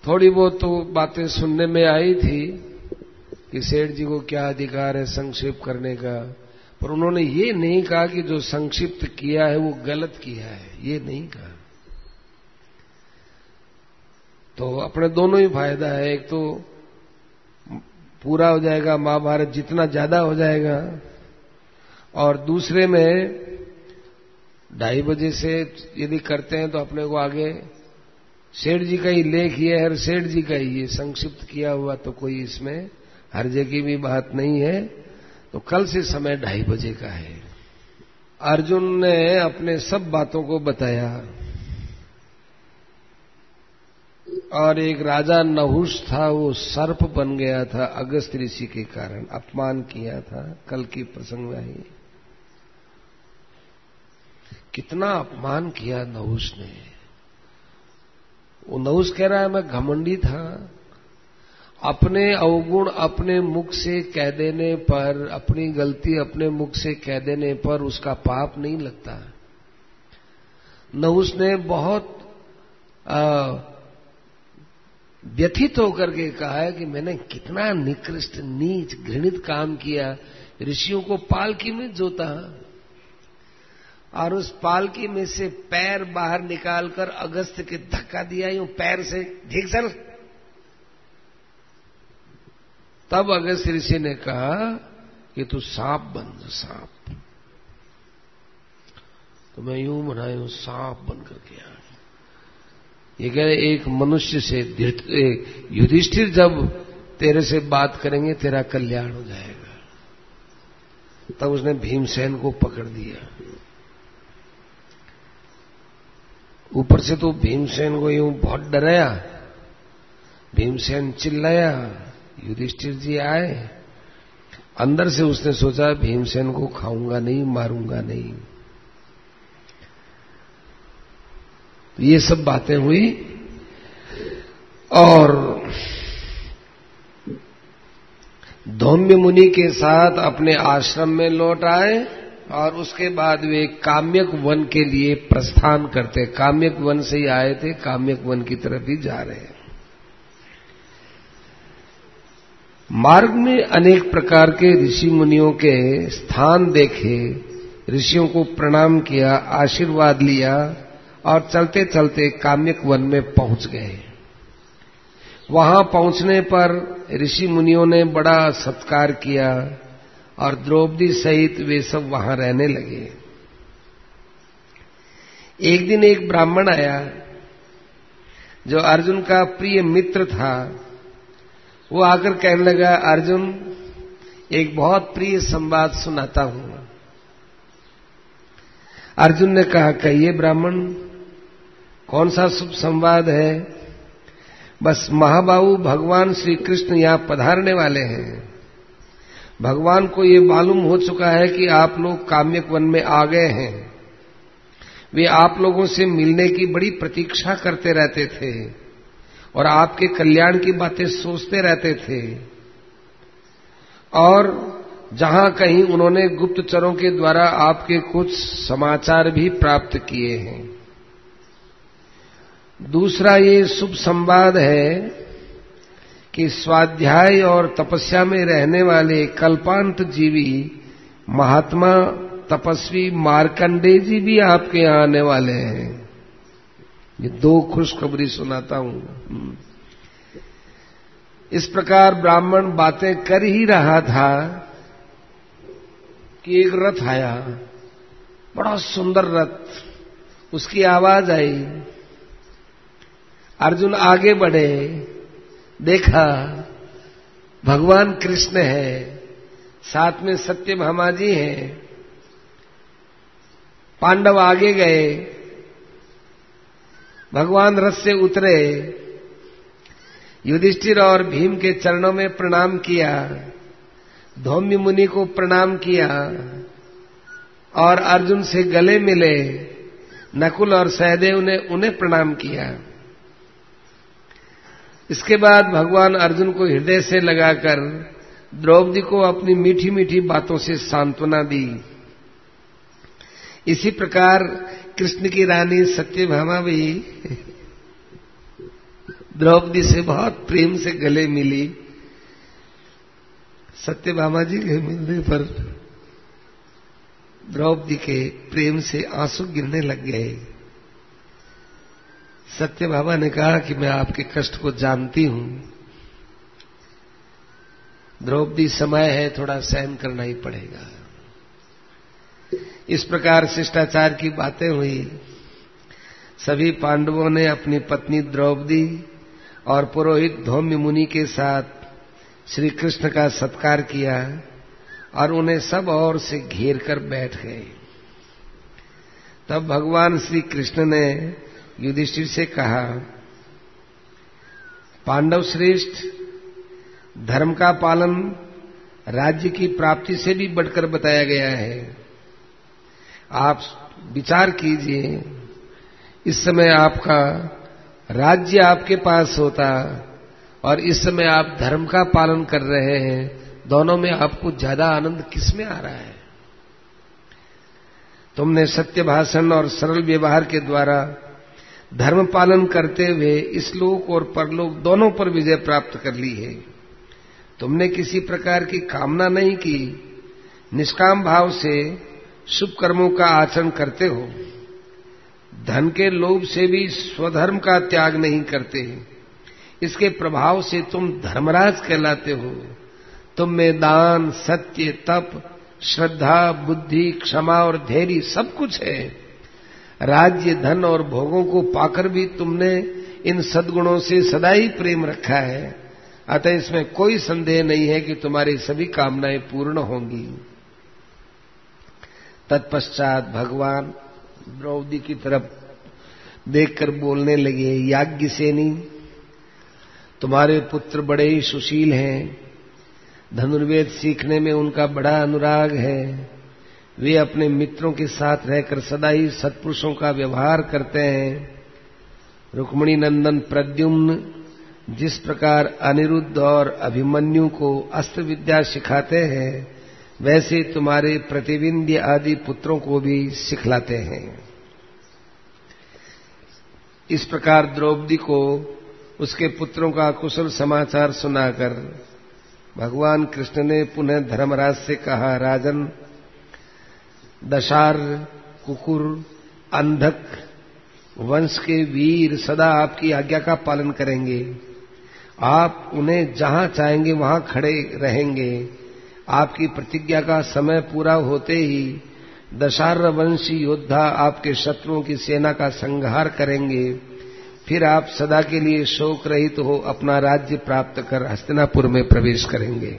थोड़ी बहुत तो बातें सुनने में आई थी कि सेठ जी को क्या अधिकार है संक्षिप्त करने का, पर उन्होंने ये नहीं कहा कि जो संक्षिप्त किया है वो गलत किया है, ये नहीं कहा। तो अपने दोनों ही फायदा है, एक तो पूरा हो जाएगा महाभारत जितना ज्यादा हो जाएगा, और दूसरे में 2:30 बजे से यदि करते हैं तो अपने को आगे सेठ जी का ही लेख ये है, सेठ जी का ही ये संक्षिप्त किया हुआ, तो कोई इसमें हर्ज की भी बात नहीं है। तो कल से समय 2:30 बजे का है। अर्जुन ने अपने सब बातों को बताया, और एक राजा नहुष था, वो सर्प बन गया था अगस्त ऋषि के कारण, अपमान किया था। कल की प्रसंग में ही कितना अपमान किया नहुष ने। वो नहुष कह रहा है मैं घमंडी था, अपने अवगुण अपने मुख से कह देने पर, अपनी गलती अपने मुख से कह देने पर उसका पाप नहीं लगता। नहुष ने बहुत व्यथित होकर के कहा है कि मैंने कितना निकृष्ट नीच घृणित काम किया, ऋषियों को पालकी में जोता और उस पालकी में से पैर बाहर निकालकर अगस्त के धक्का दिया, यूं पैर से ठीक सर। तब अगस्त ऋषि ने कहा कि तू सांप बन जा, सांप। तो मैं यूं बनाया, सांप बन करके आ गया। ये कह रहे एक मनुष्य से युधिष्ठिर जब तेरे से बात करेंगे तेरा कल्याण हो जाएगा। तब उसने भीमसेन को पकड़ दिया। ऊपर से तो भीमसेन को यूं बहुत डराया, भीमसेन चिल्लाया, युधिष्ठिर जी आए। अंदर से उसने सोचा भीमसेन को खाऊंगा नहीं, मारूंगा नहीं। ये सब बातें हुई और धौम्य मुनि के साथ अपने आश्रम में लौट आए और उसके बाद वे काम्यक वन के लिए प्रस्थान करते। काम्यक वन से ही आए थे, काम्यक वन की तरफ ही जा रहे हैं। मार्ग में अनेक प्रकार के ऋषि मुनियों के स्थान देखे, ऋषियों को प्रणाम किया, आशीर्वाद लिया और चलते चलते काम्यक वन में पहुंच गए। वहां पहुंचने पर ऋषि मुनियों ने बड़ा सत्कार किया और द्रौपदी सहित वे सब वहां रहने लगे। एक दिन एक ब्राह्मण आया जो अर्जुन का प्रिय मित्र था। वो आकर कहने लगा, अर्जुन एक बहुत प्रिय संवाद सुनाता हूं। अर्जुन ने कहा, कहिए ब्राह्मण, कौन सा शुभ संवाद है? बस महाबाहु भगवान श्री कृष्ण यहां पधारने वाले हैं। भगवान को ये मालूम हो चुका है कि आप लोग काम्यक वन में आ गए हैं। वे आप लोगों से मिलने की बड़ी प्रतीक्षा करते रहते थे और आपके कल्याण की बातें सोचते रहते थे। और जहां कहीं उन्होंने गुप्तचरों के द्वारा आपके कुछ समाचार भी प्राप्त किए हैं। दूसरा ये शुभ संवाद है कि स्वाध्याय और तपस्या में रहने वाले कल्पांत जीवी महात्मा तपस्वी मार्कंडेय जी भी आपके यहां आने वाले हैं। ये दो खुशखबरी सुनाता हूं। इस प्रकार ब्राह्मण बातें कर ही रहा था कि एक रथ आया, बड़ा सुंदर रथ। उसकी आवाज आई। अर्जुन आगे बढ़े, देखा भगवान कृष्ण है, साथ में सत्यभामा जी हैं। पांडव आगे गए, भगवान रथ से उतरे, युधिष्ठिर और भीम के चरणों में प्रणाम किया, धौम्य मुनि को प्रणाम किया और अर्जुन से गले मिले। नकुल और सहदेव ने उन्हें प्रणाम किया। इसके बाद भगवान अर्जुन को हृदय से लगाकर द्रौपदी को अपनी मीठी मीठी बातों से सांत्वना दी। इसी प्रकार कृष्ण की रानी सत्यभामा भी द्रौपदी से बहुत प्रेम से गले मिली। सत्यभामा जी के मिलने पर द्रौपदी के प्रेम से आंसू गिरने लग गए। सत्यभामा ने कहा कि मैं आपके कष्ट को जानती हूं, द्रौपदी समय है, थोड़ा सहन करना ही पड़ेगा। इस प्रकार शिष्टाचार की बातें हुई। सभी पांडवों ने अपनी पत्नी द्रौपदी और पुरोहित धौम्य मुनि के साथ श्री कृष्ण का सत्कार किया और उन्हें सब ओर से घेर कर बैठ गए। तब भगवान श्री कृष्ण ने युधिष्ठिर से कहा, पांडव श्रेष्ठ, धर्म का पालन राज्य की प्राप्ति से भी बढ़कर बताया गया है। आप विचार कीजिए, इस समय आपका राज्य आपके पास होता और इस समय आप धर्म का पालन कर रहे हैं, दोनों में आपको ज्यादा आनंद किसमें आ रहा है? तुमने सत्य भाषण और सरल व्यवहार के द्वारा धर्म पालन करते हुए इस लोक और परलोक दोनों पर विजय प्राप्त कर ली है। तुमने किसी प्रकार की कामना नहीं की, निष्काम भाव से शुभ कर्मों का आचरण करते हो। धन के लोभ से भी स्वधर्म का त्याग नहीं करते। इसके प्रभाव से तुम धर्मराज कहलाते हो। तुम में दान, सत्य, तप, श्रद्धा, बुद्धि, क्षमा और धैर्य सब कुछ है। राज्य, धन और भोगों को पाकर भी तुमने इन सद्गुणों से सदा ही प्रेम रखा है। अतः इसमें कोई संदेह नहीं है कि तुम्हारी सभी कामनाएं पूर्ण होंगी। तत्पश्चात भगवान द्रौपदी की तरफ देखकर बोलने लगे, याज्ञसेनी, तुम्हारे पुत्र बड़े ही सुशील हैं। धनुर्वेद सीखने में उनका बड़ा अनुराग है। वे अपने मित्रों के साथ रहकर सदा ही सत्पुरुषों का व्यवहार करते हैं। रुक्मिणी नंदन प्रद्युम्न जिस प्रकार अनिरुद्ध और अभिमन्यु को अस्त्र विद्या सिखाते हैं, वैसे तुम्हारे प्रतिविंध्य आदि पुत्रों को भी सिखलाते हैं। इस प्रकार द्रौपदी को उसके पुत्रों का कुशल समाचार सुनाकर भगवान कृष्ण ने पुनः धर्मराज से कहा, राजन, दशार, कुकुर, अंधक वंश के वीर सदा आपकी आज्ञा का पालन करेंगे। आप उन्हें जहां चाहेंगे वहां खड़े रहेंगे। आपकी प्रतिज्ञा का समय पूरा होते ही दशार्ह वंशी योद्धा आपके शत्रुओं की सेना का संहार करेंगे। फिर आप सदा के लिए शोक रहित हो अपना राज्य प्राप्त कर हस्तिनापुर में प्रवेश करेंगे।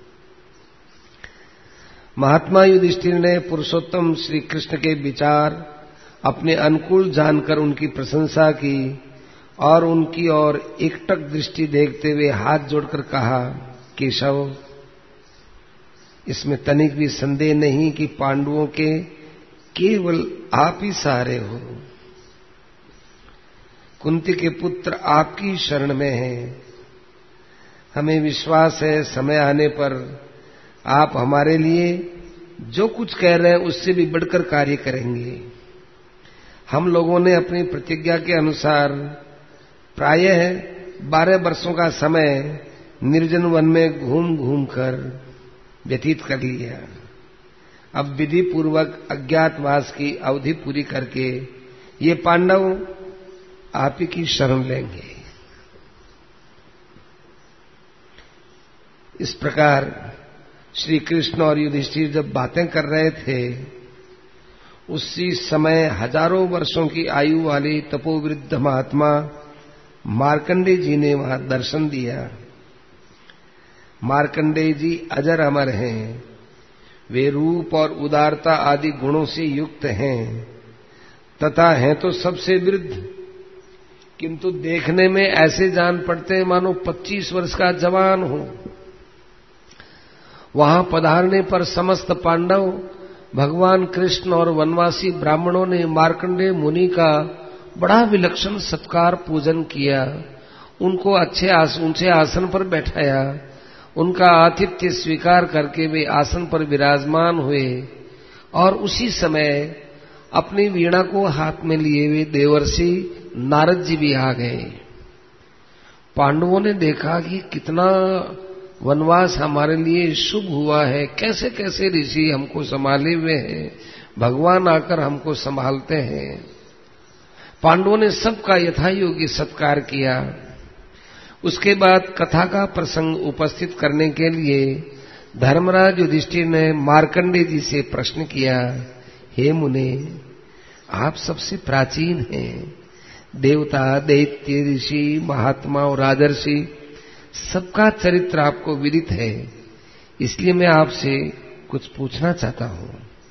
महात्मा युधिष्ठिर ने पुरुषोत्तम श्री कृष्ण के विचार अपने अनुकूल जानकर उनकी प्रशंसा की और उनकी ओर एकटक दृष्टि देखते हुए हाथ जोड़कर कहा, केशव, इसमें तनिक भी संदेह नहीं कि पांडवों के केवल आप ही सहारे हो। कुंती के पुत्र आपकी शरण में हैं। हमें विश्वास है समय आने पर आप हमारे लिए जो कुछ कह रहे हैं उससे भी बढ़कर कार्य करेंगे। हम लोगों ने अपनी प्रतिज्ञा के अनुसार प्रायः 12 वर्षों का समय निर्जन वन में घूम घूम कर व्यतीत कर लिया। अब विधि पूर्वक अज्ञातवास की अवधि पूरी करके ये पांडव आप ही की शरण लेंगे। इस प्रकार श्री कृष्ण और युधिष्ठिर जब बातें कर रहे थे, उसी समय हजारों वर्षों की आयु वाले तपोवृद्ध महात्मा मार्कंडेय जी ने वहां दर्शन दिया। मार्कंडेय जी अजर अमर हैं। वे रूप और उदारता आदि गुणों से युक्त हैं तथा हैं तो सबसे वृद्ध, किंतु देखने में ऐसे जान पड़ते हैं मानो 25 वर्ष का जवान हो। वहां पधारने पर समस्त पांडव, भगवान कृष्ण और वनवासी ब्राह्मणों ने मार्कंडेय मुनि का बड़ा विलक्षण सत्कार पूजन किया। उनको अच्छे ऊंचे आसन पर बैठाया। उनका आतिथ्य स्वीकार करके वे आसन पर विराजमान हुए और उसी समय अपनी वीणा को हाथ में लिए हुए देवर्षि नारद जी भी आ गए। पांडवों ने देखा कि कितना वनवास हमारे लिए शुभ हुआ है, कैसे कैसे ऋषि हमको संभाले हुए हैं, भगवान आकर हमको संभालते हैं। पांडवों ने सबका यथायोग्य सत्कार किया। उसके बाद कथा का प्रसंग उपस्थित करने के लिए धर्मराज युधिष्ठिर ने मार्कंडेय जी से प्रश्न किया, हे मुने, आप सबसे प्राचीन हैं। देवता, दैत्य, ऋषि, महात्मा और राजर्षि सबका चरित्र आपको विदित है, इसलिए मैं आपसे कुछ पूछना चाहता हूं।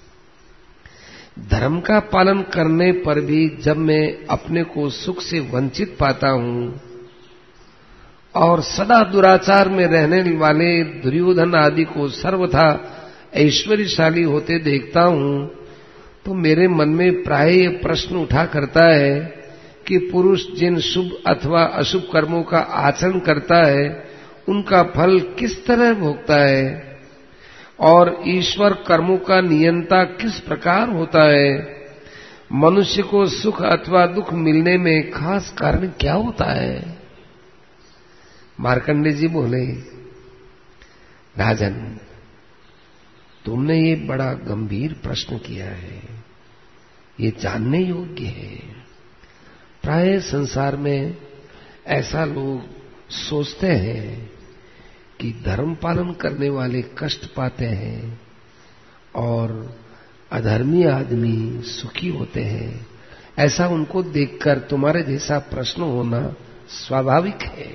धर्म का पालन करने पर भी जब मैं अपने को सुख से वंचित पाता हूं और सदा दुराचार में रहने वाले दुर्योधन आदि को सर्वथा ऐश्वर्यशाली होते देखता हूं, तो मेरे मन में प्राय ये प्रश्न उठा करता है कि पुरुष जिन शुभ अथवा अशुभ कर्मों का आचरण करता है उनका फल किस तरह भोगता है और ईश्वर कर्मों का नियंता किस प्रकार होता है। मनुष्य को सुख अथवा दुख मिलने में खास कारण क्या होता है। मार्कंडेय जी बोले, राजन, तुमने ये बड़ा गंभीर प्रश्न किया है, ये जानने योग्य है। प्राय संसार में ऐसा लोग सोचते हैं कि धर्म पालन करने वाले कष्ट पाते हैं और अधर्मी आदमी सुखी होते हैं। ऐसा उनको देखकर तुम्हारे जैसा प्रश्न होना स्वाभाविक है।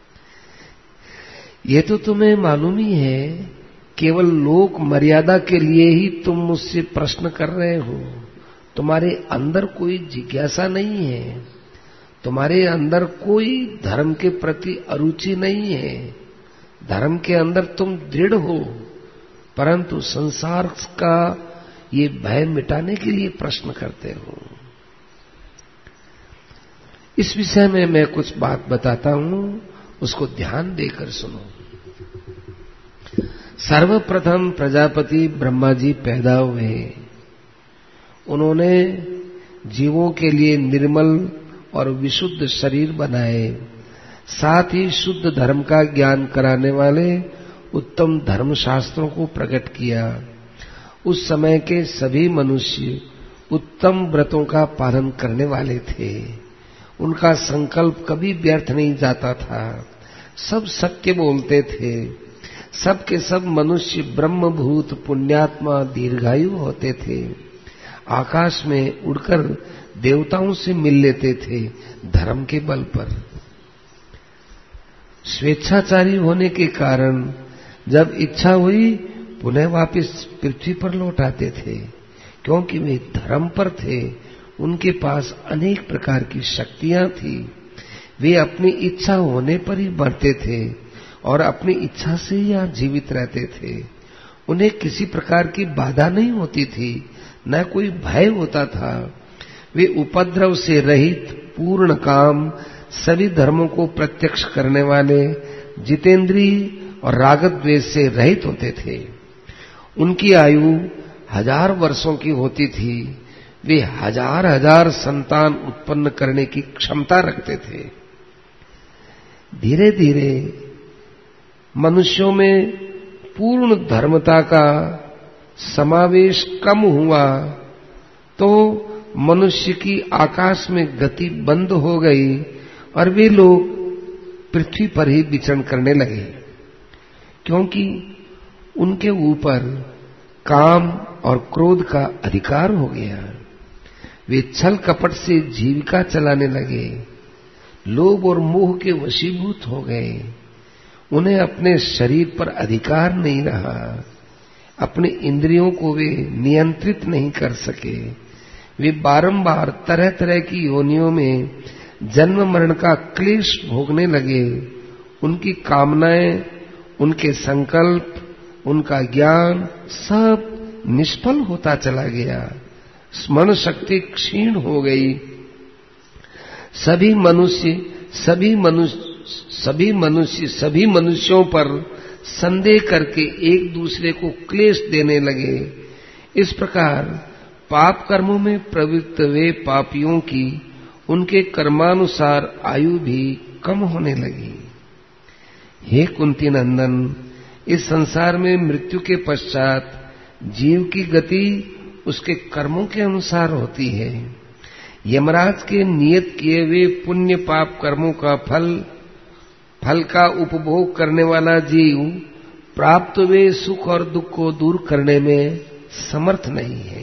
ये तो तुम्हें मालूम ही है, केवल लोक मर्यादा के लिए ही तुम मुझसे प्रश्न कर रहे हो। तुम्हारे अंदर कोई जिज्ञासा नहीं है, तुम्हारे अंदर कोई धर्म के प्रति अरुचि नहीं है। धर्म के अंदर तुम दृढ़ हो, परंतु संसार का ये भय मिटाने के लिए प्रश्न करते हो। इस विषय में मैं कुछ बात बताता हूं, उसको ध्यान देकर सुनो। सर्वप्रथम प्रजापति ब्रह्मा जी पैदा हुए। उन्होंने जीवों के लिए निर्मल और विशुद्ध शरीर बनाए, साथ ही शुद्ध धर्म का ज्ञान कराने वाले उत्तम धर्मशास्त्रों को प्रकट किया। उस समय के सभी मनुष्य उत्तम व्रतों का पालन करने वाले थे। उनका संकल्प कभी व्यर्थ नहीं जाता था, सब सत्य बोलते थे। सब के सब मनुष्य ब्रह्मभूत पुण्यात्मा दीर्घायु होते थे। आकाश में उड़कर देवताओं से मिल लेते थे धर्म के बल पर। स्वेच्छाचारी होने के कारण जब इच्छा हुई पुनः वापस पृथ्वी पर लौट आते थे, क्योंकि वे धर्म पर थे। उनके पास अनेक प्रकार की शक्तियां थी। वे अपनी इच्छा होने पर ही बढ़ते थे और अपनी इच्छा से ही यहाँ जीवित रहते थे। उन्हें किसी प्रकार की बाधा नहीं होती थी, न कोई भय होता था। वे उपद्रव से रहित, पूर्ण काम, सभी धर्मों को प्रत्यक्ष करने वाले, जितेंद्रिय और रागद्वेष से रहित होते थे। उनकी आयु 1000 वर्षों की होती थी। वे हजार संतान उत्पन्न करने की क्षमता रखते थे। धीरे धीरे मनुष्यों में पूर्ण धर्मता का समावेश कम हुआ तो मनुष्य की आकाश में गति बंद हो गई और वे लोग पृथ्वी पर ही विचरण करने लगे, क्योंकि उनके ऊपर काम और क्रोध का अधिकार हो गया। वे छल कपट से जीविका चलाने लगे, लोभ और मोह के वशीभूत हो गए। उन्हें अपने शरीर पर अधिकार नहीं रहा, अपने इंद्रियों को वे नियंत्रित नहीं कर सके। वे बारंबार तरह तरह की योनियों में जन्म मरण का क्लेश भोगने लगे। उनकी कामनाएं, उनके संकल्प, उनका ज्ञान सब निष्फल होता चला गया। स्मरण शक्ति क्षीण हो गई। सभी मनुष्यों पर संदेह करके एक दूसरे को क्लेश देने लगे। इस प्रकार पाप कर्मों में प्रवृत्त वे पापियों की उनके कर्मानुसार आयु भी कम होने लगी। हे कुंती नंदन, इस संसार में मृत्यु के पश्चात जीव की गति उसके कर्मों के अनुसार होती है। यमराज के नियत किए हुए पुण्य पाप कर्मों का फल का उपभोग करने वाला जीव प्राप्त हुए सुख और दुख को दूर करने में समर्थ नहीं है।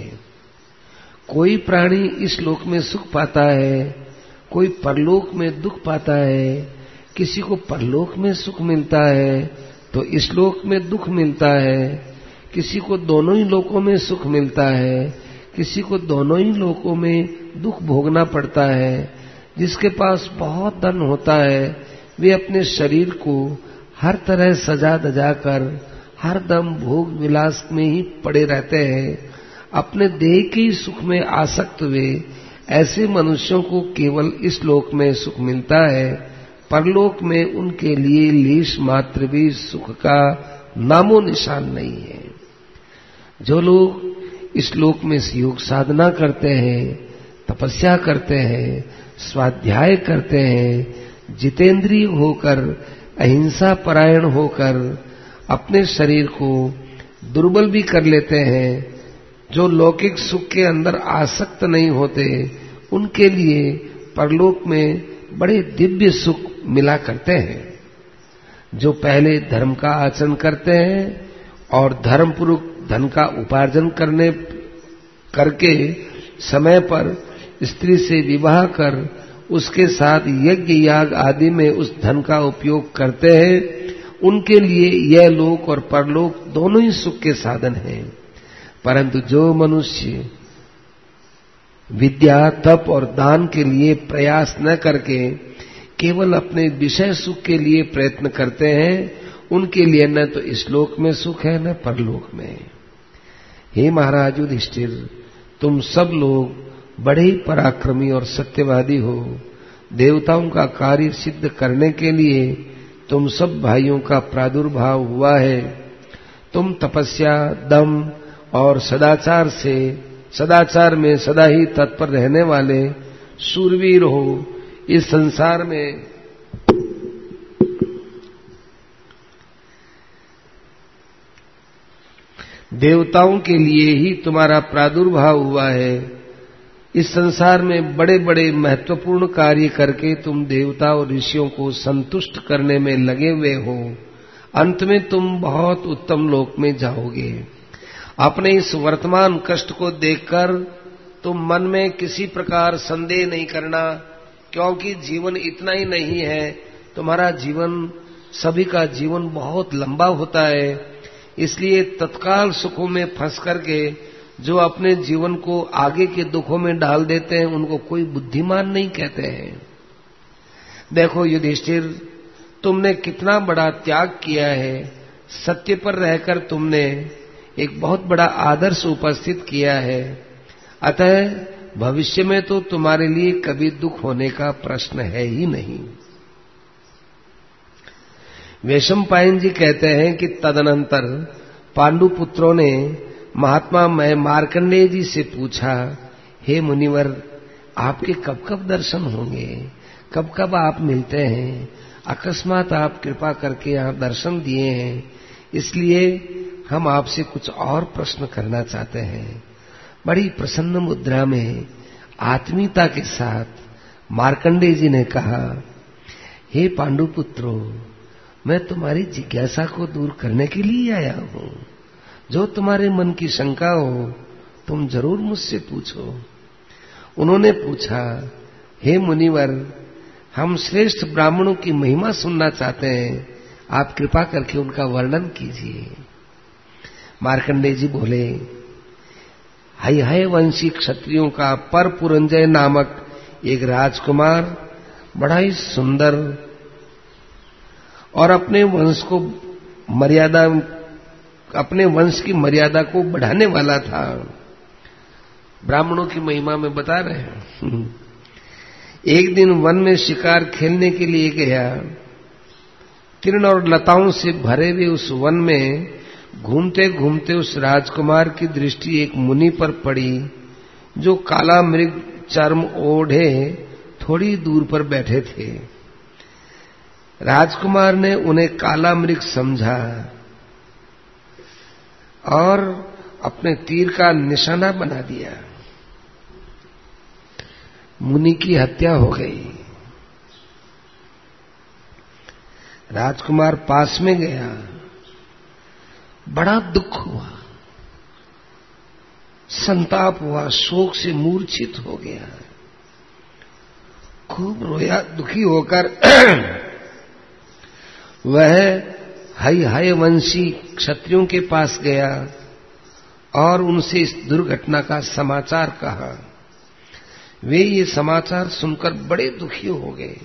कोई प्राणी इस लोक में सुख पाता है, कोई परलोक में दुख पाता है। किसी को परलोक में सुख मिलता है तो इस लोक में दुख मिलता है। किसी को दोनों ही लोकों में सुख मिलता है, किसी को दोनों ही लोकों में दुख भोगना पड़ता है। जिसके पास बहुत धन होता है वे अपने शरीर को हर तरह सजा धजा कर हर दम भोग विलास में ही पड़े रहते हैं। अपने देह के सुख में आसक्त हुए ऐसे मनुष्यों को केवल इस लोक में सुख मिलता है। परलोक में उनके लिए लेश मात्र भी सुख का नामो निशान नहीं है। जो लोग इस लोक में योग साधना करते हैं, तपस्या करते हैं, स्वाध्याय करते हैं, जितेंद्रिय होकर अहिंसा परायण होकर अपने शरीर को दुर्बल भी कर लेते हैं, जो लौकिक सुख के अंदर आसक्त नहीं होते, उनके लिए परलोक में बड़े दिव्य सुख मिला करते हैं। जो पहले धर्म का आचरण करते हैं और धर्मपूर्वक धन का उपार्जन करके समय पर स्त्री से विवाह कर उसके साथ यज्ञ याग आदि में उस धन का उपयोग करते हैं, उनके लिए यह लोक और परलोक दोनों ही सुख के साधन हैं। परंतु जो मनुष्य विद्या, तप और दान के लिए प्रयास न करके केवल अपने विषय सुख के लिए प्रयत्न करते हैं, उनके लिए न तो इस लोक में सुख है न परलोक में। हे महाराज युधिष्ठिर, तुम सब लोग बड़े ही पराक्रमी और सत्यवादी हो। देवताओं का कार्य सिद्ध करने के लिए तुम सब भाइयों का प्रादुर्भाव हुआ है। तुम तपस्या, दम और सदाचार में सदा ही तत्पर रहने वाले शूरवीर हो। इस संसार में देवताओं के लिए ही तुम्हारा प्रादुर्भाव हुआ है। इस संसार में बड़े बड़े महत्वपूर्ण कार्य करके तुम देवता और ऋषियों को संतुष्ट करने में लगे हुए हो। अंत में तुम बहुत उत्तम लोक में जाओगे। अपने इस वर्तमान कष्ट को देखकर तुम मन में किसी प्रकार संदेह नहीं करना, क्योंकि जीवन इतना ही नहीं है। तुम्हारा जीवन, सभी का जीवन बहुत लंबा होता है। इसलिए तत्काल सुखों में फंस करके जो अपने जीवन को आगे के दुखों में डाल देते हैं, उनको कोई बुद्धिमान नहीं कहते हैं। देखो युधिष्ठिर, तुमने कितना बड़ा त्याग किया है। सत्य पर रहकर तुमने एक बहुत बड़ा आदर्श उपस्थित किया है। अतः भविष्य में तो तुम्हारे लिए कभी दुख होने का प्रश्न है ही नहीं। वैशंपायन जी कहते हैं कि तदनंतर पांडु पुत्रों ने महात्मा मार्कंडेय जी से पूछा, हे मुनिवर, आपके कब कब दर्शन होंगे, कब कब आप मिलते हैं? अकस्मात आप कृपा करके यहाँ दर्शन दिए हैं, इसलिए हम आपसे कुछ और प्रश्न करना चाहते हैं। बड़ी प्रसन्न मुद्रा में आत्मीयता के साथ मार्कंडेय जी ने कहा, हे पांडुपुत्रों, मैं तुम्हारी जिज्ञासा को दूर करने के लिए आया हूं। जो तुम्हारे मन की शंका हो तुम जरूर मुझसे पूछो। उन्होंने पूछा, हे मुनिवर, हम श्रेष्ठ ब्राह्मणों की महिमा सुनना चाहते हैं, आप कृपा करके उनका वर्णन कीजिए। मार्कंडेय जी बोले, हय वंशी क्षत्रियों का पर पुरंजय नामक एक राजकुमार बड़ा ही सुंदर और अपने वंश की मर्यादा को बढ़ाने वाला था। ब्राह्मणों की महिमा में बता रहे हैं। एक दिन वन में शिकार खेलने के लिए गया। तृण और लताओं से भरे हुए उस वन में घूमते घूमते उस राजकुमार की दृष्टि एक मुनि पर पड़ी, जो काला मृग चर्म ओढ़े थोड़ी दूर पर बैठे थे। राजकुमार ने उन्हें काला मृग समझा और अपने तीर का निशाना बना दिया। मुनि की हत्या हो गई। राजकुमार पास में गया, बड़ा दुख हुआ, संताप हुआ, शोक से मूर्छित हो गया, खूब रोया। दुखी होकर वह हय वंशी क्षत्रियों के पास गया और उनसे इस दुर्घटना का समाचार कहा। वे ये समाचार सुनकर बड़े दुखी हो गए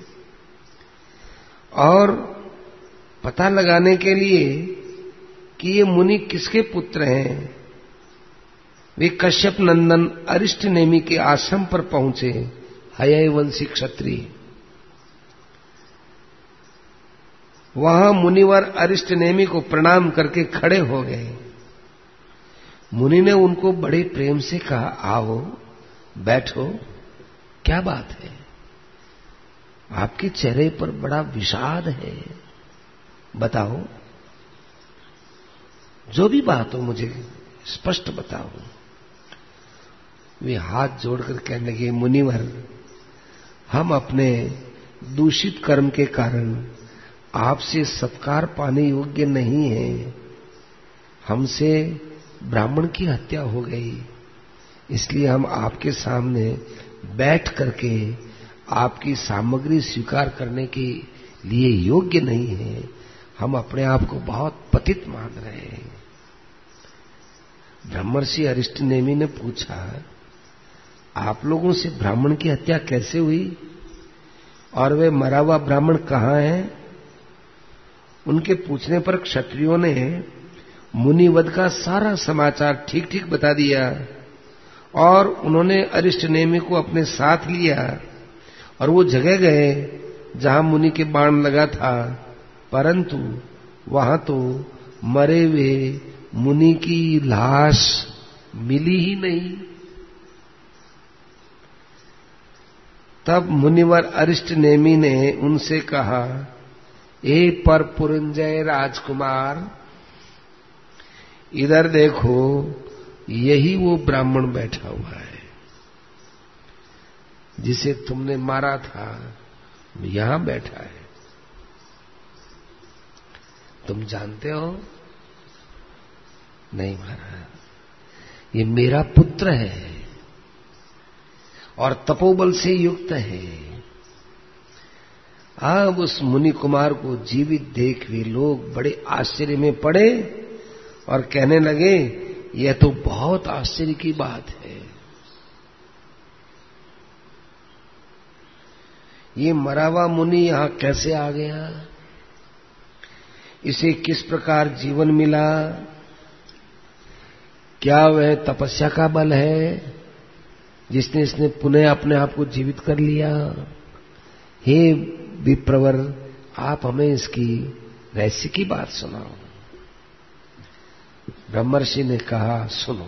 और पता लगाने के लिए कि ये मुनि किसके पुत्र हैं, वे कश्यप नंदन अरिष्ट नेमि के आश्रम पर पहुंचे। हयवंशी क्षत्रिय वहां मुनिवर अरिष्ट नेमि को प्रणाम करके खड़े हो गए। मुनि ने उनको बड़े प्रेम से कहा, आओ बैठो, क्या बात है? आपके चेहरे पर बड़ा विषाद है, बताओ, जो भी बात हो मुझे स्पष्ट बताओ। वे हाथ जोड़कर कहने लगे, मुनिवर, हम अपने दूषित कर्म के कारण आपसे सत्कार पाने योग्य नहीं हैं। हमसे ब्राह्मण की हत्या हो गई, इसलिए हम आपके सामने बैठ करके आपकी सामग्री स्वीकार करने के लिए योग्य नहीं हैं। हम अपने आप को बहुत पतित मान रहे हैं। ब्रह्मर्षि अरिष्ट नेमि ने पूछा, आप लोगों से ब्राह्मण की हत्या कैसे हुई और वे मरा हुआ ब्राह्मण कहां है? उनके पूछने पर क्षत्रियों ने मुनिवध का सारा समाचार ठीक ठीक बता दिया और उन्होंने अरिष्ट नेमि को अपने साथ लिया और वो जगह गए जहां मुनि के बाण लगा था, परंतु वहां तो मरे हुए मुनि की लाश मिली ही नहीं। तब मुनिवर अरिष्ट नेमि ने उनसे कहा, ए पर पुरंजय राजकुमार, इधर देखो, यही वो ब्राह्मण बैठा हुआ है जिसे तुमने मारा था, यहां बैठा है। तुम जानते हो? नहीं महाराज, ये मेरा पुत्र है और तपोबल से युक्त है। अब उस मुनि कुमार को जीवित देख वे लोग बड़े आश्चर्य में पड़े और कहने लगे, यह तो बहुत आश्चर्य की बात है। ये मरा हुआ मुनि यहां कैसे आ गया? इसे किस प्रकार जीवन मिला? क्या वह तपस्या का बल है जिसने इसने पुनः अपने आप को जीवित कर लिया? हे विप्रवर, आप हमें इसकी रहस्य की बात सुनाओ। ब्रह्मर्षि ने कहा, सुनो,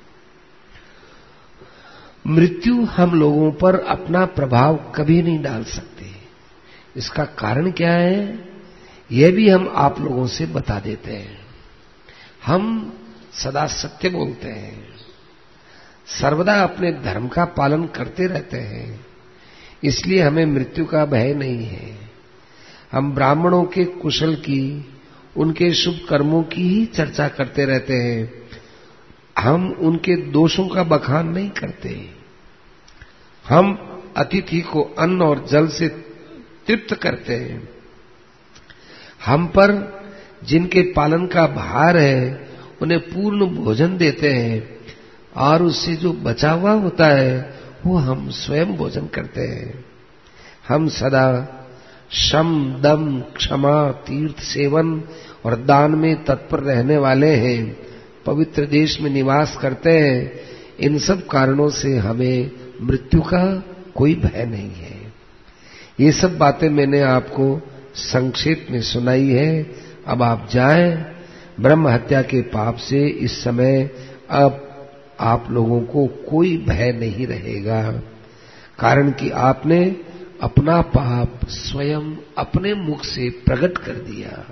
मृत्यु हम लोगों पर अपना प्रभाव कभी नहीं डाल सकते। इसका कारण क्या है, यह भी हम आप लोगों से बता देते हैं। हम सदा सत्य बोलते हैं, सर्वदा अपने धर्म का पालन करते रहते हैं, इसलिए हमें मृत्यु का भय नहीं है। हम ब्राह्मणों के कुशल की, उनके शुभ कर्मों की ही चर्चा करते रहते हैं, हम उनके दोषों का बखान नहीं करते। हम अतिथि को अन्न और जल से तृप्त करते हैं। हम पर जिनके पालन का भार है उन्हें पूर्ण भोजन देते हैं और उससे जो बचा हुआ होता है वो हम स्वयं भोजन करते हैं। हम सदा शम, दम, क्षमा, तीर्थ सेवन और दान में तत्पर रहने वाले हैं, पवित्र देश में निवास करते हैं। इन सब कारणों से हमें मृत्यु का कोई भय नहीं है। ये सब बातें मैंने आपको संक्षेप में सुनाई है। अब आप जाएं, ब्रह्म हत्या के पाप से इस समय अब आप लोगों को कोई भय नहीं रहेगा, कारण कि आपने अपना पाप स्वयं अपने मुख से प्रकट कर दिया।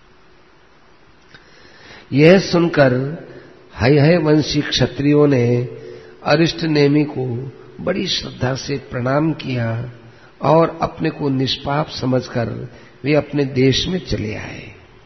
यह सुनकर हय वंशी क्षत्रियों ने अरिष्ट नेमि को बड़ी श्रद्धा से प्रणाम किया और अपने को निष्पाप समझकर वे अपने देश में चले आए।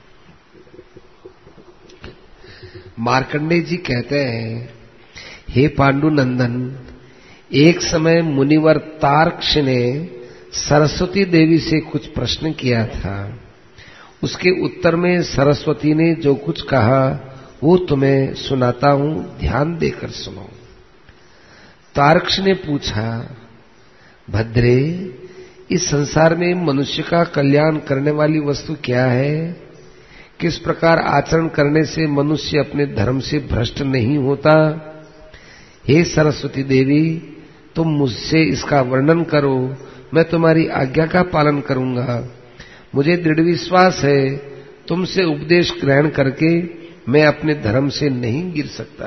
मार्कंडेय जी कहते हैं, हे पांडुनंदन, एक समय मुनिवर तार्क्ष ने सरस्वती देवी से कुछ प्रश्न किया था। उसके उत्तर में सरस्वती ने जो कुछ कहा वो तुम्हें सुनाता हूं, ध्यान देकर सुनो। तार्क्ष ने पूछा, भद्रे, इस संसार में मनुष्य का कल्याण करने वाली वस्तु क्या है? किस प्रकार आचरण करने से मनुष्य अपने धर्म से भ्रष्ट नहीं होता? हे सरस्वती देवी, तुम मुझसे इसका वर्णन करो, मैं तुम्हारी आज्ञा का पालन करूंगा। मुझे दृढ़ विश्वास है तुमसे उपदेश ग्रहण करके मैं अपने धर्म से नहीं गिर सकता।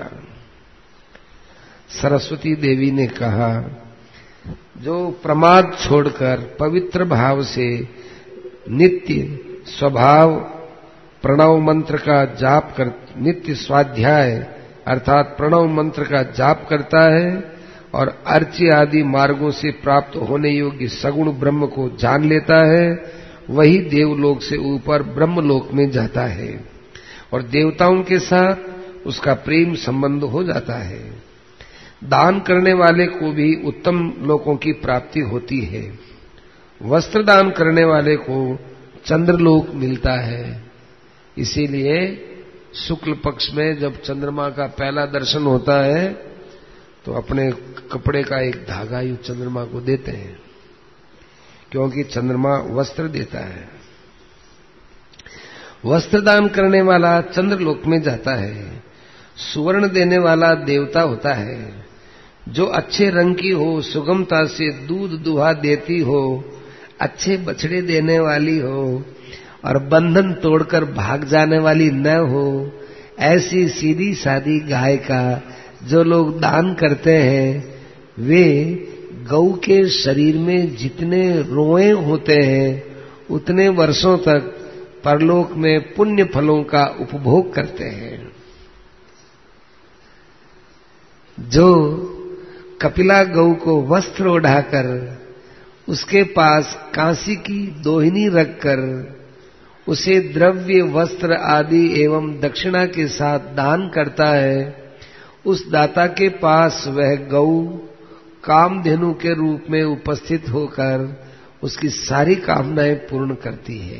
सरस्वती देवी ने कहा, जो प्रमाद छोड़कर पवित्र भाव से नित्य स्वभाव प्रणव मंत्र का जाप कर नित्य स्वाध्याय अर्थात प्रणव मंत्र का जाप करता है और अर्च्य आदि मार्गों से प्राप्त होने योग्य सगुण ब्रह्म को जान लेता है, वही देवलोक से ऊपर ब्रह्मलोक में जाता है और देवताओं के साथ उसका प्रेम संबंध हो जाता है। दान करने वाले को भी उत्तम लोकों की प्राप्ति होती है। वस्त्र दान करने वाले को चंद्रलोक मिलता है। इसीलिए शुक्ल पक्ष में जब चंद्रमा का पहला दर्शन होता है तो अपने कपड़े का एक धागा ही चंद्रमा को देते हैं, क्योंकि चंद्रमा वस्त्र देता है। वस्त्र दान करने वाला चंद्रलोक में जाता है। सुवर्ण देने वाला देवता होता है। जो अच्छे रंग की हो, सुगमता से दूध दुहा देती हो, अच्छे बछड़े देने वाली हो और बंधन तोड़कर भाग जाने वाली न हो, ऐसी सीधी सादी गाय का जो लोग दान करते हैं, वे गौ के शरीर में जितने रोए होते हैं उतने वर्षों तक परलोक में पुण्य फलों का उपभोग करते हैं। जो कपिला गौ को वस्त्र ओढ़ाकर उसके पास कांसी की दोहिनी रखकर उसे द्रव्य वस्त्र आदि एवं दक्षिणा के साथ दान करता है, उस दाता के पास वह गौ कामधेनु के रूप में उपस्थित होकर उसकी सारी कामनाएं पूर्ण करती है।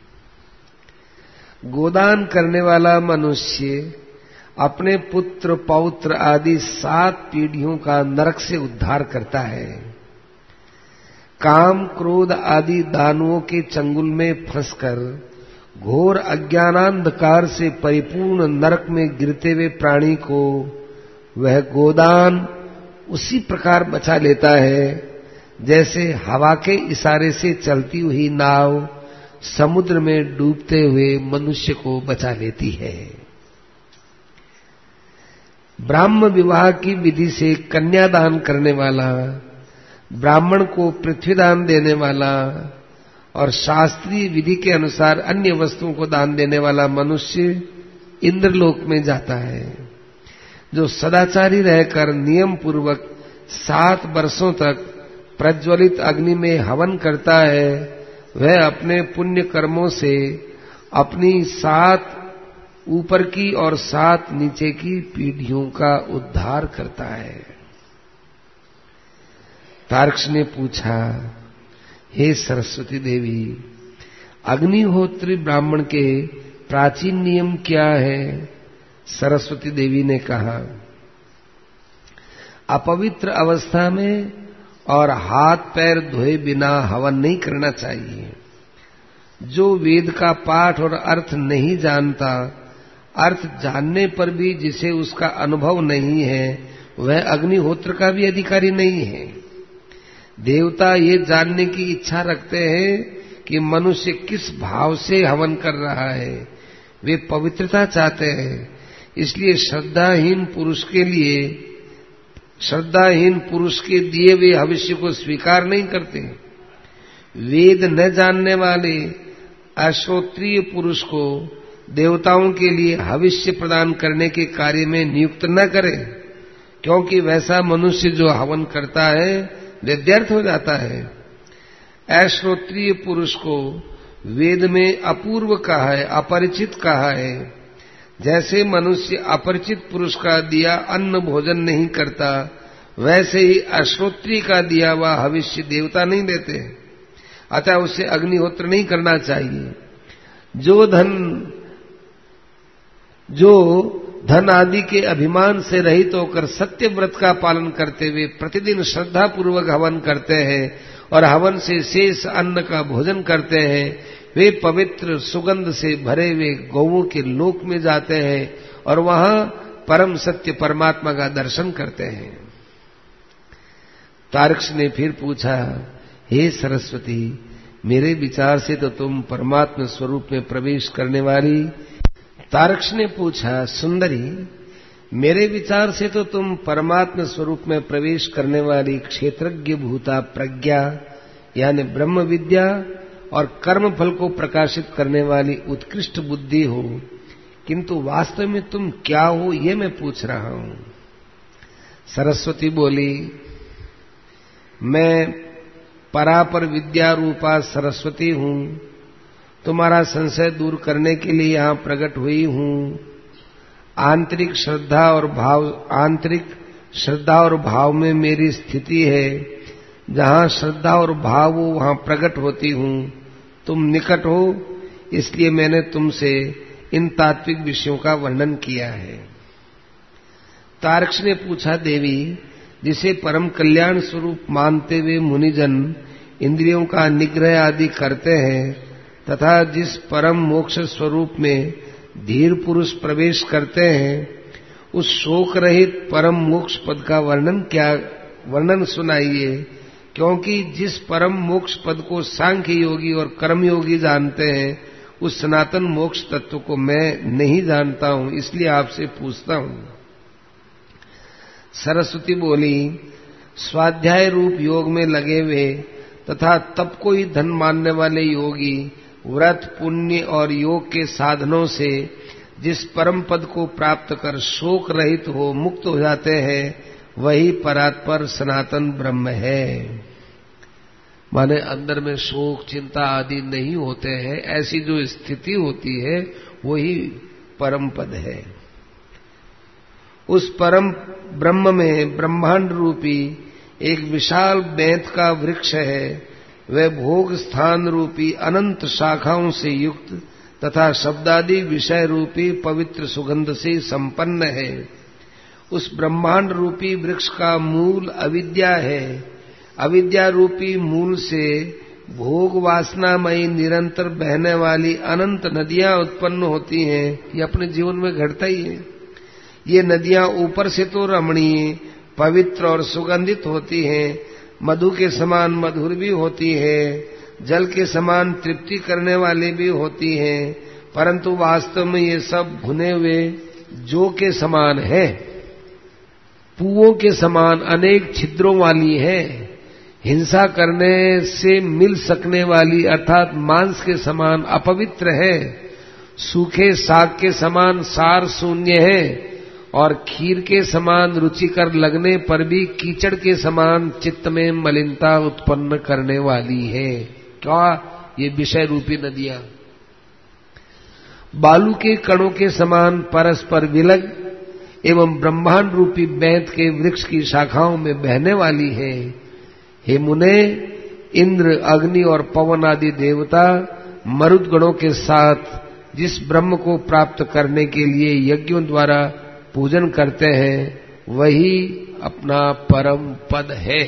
गोदान करने वाला मनुष्य अपने पुत्र पौत्र आदि 7 पीढ़ियों का नरक से उद्धार करता है। काम क्रोध आदि दानवों के चंगुल में फंसकर घोर अज्ञानांधकार से परिपूर्ण नरक में गिरते हुए प्राणी को वह गोदान उसी प्रकार बचा लेता है जैसे हवा के इशारे से चलती हुई नाव समुद्र में डूबते हुए मनुष्य को बचा लेती है। ब्राह्म विवाह की विधि से कन्यादान करने वाला, ब्राह्मण को पृथ्वी दान देने वाला और शास्त्रीय विधि के अनुसार अन्य वस्तुओं को दान देने वाला मनुष्य इंद्रलोक में जाता है। जो सदाचारी रहकर नियम पूर्वक 7 वर्षों तक प्रज्वलित अग्नि में हवन करता है, वह अपने पुण्य कर्मों से अपनी 7 ऊपर की और 7 नीचे की पीढ़ियों का उद्धार करता है। तार्क्ष ने पूछा, हे सरस्वती देवी, अग्निहोत्री ब्राह्मण के प्राचीन नियम क्या है? सरस्वती देवी ने कहा, अपवित्र अवस्था में और हाथ पैर धोए बिना हवन नहीं करना चाहिए। जो वेद का पाठ और अर्थ नहीं जानता, अर्थ जानने पर भी जिसे उसका अनुभव नहीं है, वह अग्निहोत्र का भी अधिकारी नहीं है। देवता ये जानने की इच्छा रखते हैं कि मनुष्य किस भाव से हवन कर रहा है। वे पवित्रता चाहते हैं, इसलिए श्रद्धाहीन पुरुष के दिए हुए भविष्य को स्वीकार नहीं करते। वेद न जानने वाले अश्रोत्रीय पुरुष को देवताओं के लिए हविष्य प्रदान करने के कार्य में नियुक्त न करे, क्योंकि वैसा मनुष्य जो हवन करता है वह व्यर्थ हो जाता है। अश्रोत्रीय पुरुष को वेद में अपूर्व कहा है, अपरिचित कहा है। जैसे मनुष्य अपरिचित पुरुष का दिया अन्न भोजन नहीं करता, वैसे ही अश्रोत्रीय का दिया हुआ हविष्य देवता नहीं देते, अतः उसे अग्निहोत्र नहीं करना चाहिए। जो धन आदि के अभिमान से रहित होकर सत्य व्रत का पालन करते हुए प्रतिदिन श्रद्धा पूर्वक हवन करते हैं और हवन से शेष अन्न का भोजन करते हैं, वे पवित्र सुगंध से भरे हुए गौओं के लोक में जाते हैं और वहां परम सत्य परमात्मा का दर्शन करते हैं। तार्क्ष ने फिर पूछा, हे सरस्वती, मेरे विचार से तो तुम परमात्मा स्वरूप में प्रवेश करने वाली। तार्क्ष ने पूछा, सुंदरी, मेरे विचार से तो तुम परमात्मा स्वरूप में प्रवेश करने वाली क्षेत्रज्ञ भूता प्रज्ञा यानी ब्रह्म विद्या और कर्म फल को प्रकाशित करने वाली उत्कृष्ट बुद्धि हो, किंतु वास्तव में तुम क्या हो ये मैं पूछ रहा हूं। सरस्वती बोली, मैं परापर विद्या रूपा सरस्वती हूं, तुम्हारा संशय दूर करने के लिए यहां प्रकट हुई हूं। आंतरिक श्रद्धा और भाव में मेरी स्थिति है। जहां श्रद्धा और भाव हो वहां प्रकट होती हूं। तुम निकट हो, इसलिए मैंने तुमसे इन तात्विक विषयों का वर्णन किया है। तार्क्ष ने पूछा, देवी, जिसे परम कल्याण स्वरूप मानते हुए मुनिजन इंद्रियों का निग्रह आदि करते हैं तथा जिस परम मोक्ष स्वरूप में धीर पुरुष प्रवेश करते हैं, उस शोक रहित परम मोक्ष पद का वर्णन सुनाइए, क्योंकि जिस परम मोक्ष पद को सांख्य योगी और कर्म योगी जानते हैं, उस सनातन मोक्ष तत्व को मैं नहीं जानता हूं, इसलिए आपसे पूछता हूं। सरस्वती बोली, स्वाध्याय रूप योग में लगे हुए तथा तप को ही धन मानने वाले योगी व्रत, पुण्य और योग के साधनों से जिस परम पद को प्राप्त कर शोक रहित हो मुक्त हो जाते हैं, वही परात्पर सनातन ब्रह्म है। माने अंदर में शोक चिंता आदि नहीं होते हैं, ऐसी जो स्थिति होती है वही परम पद है। उस परम ब्रह्म में ब्रह्मांड रूपी एक विशाल बेंत का वृक्ष है। वह भोग स्थान रूपी अनंत शाखाओं से युक्त तथा शब्दादि विषय रूपी पवित्र सुगंध से संपन्न है। उस ब्रह्मांड रूपी वृक्ष का मूल अविद्या है। अविद्या रूपी मूल से भोग वासनामयी निरंतर बहने वाली अनंत नदियां उत्पन्न होती हैं। ये अपने जीवन में घटता ही है। ये नदियां ऊपर से तो रमणीय, पवित्र और सुगंधित होती हैं, मधु के समान मधुर भी होती है, जल के समान तृप्ति करने वाले भी होती हैं, परंतु वास्तव में ये सब भुने हुए जौ के समान है, पुओं के समान अनेक छिद्रों वाली है, हिंसा करने से मिल सकने वाली अर्थात मांस के समान अपवित्र है, सूखे साग के समान सार शून्य है और खीर के समान रुचिकर लगने पर भी कीचड़ के समान चित्त में मलिनता उत्पन्न करने वाली है। क्या ये विषय रूपी नदियां बालू के कणों के समान परस्पर विलग एवं ब्रह्मांड रूपी बेंत के वृक्ष की शाखाओं में बहने वाली है। हे मुने, इंद्र, अग्नि और पवन आदि देवता मरुदगणों के साथ जिस ब्रह्म को प्राप्त करने के लिए यज्ञों द्वारा पूजन करते हैं, वही अपना परम पद है।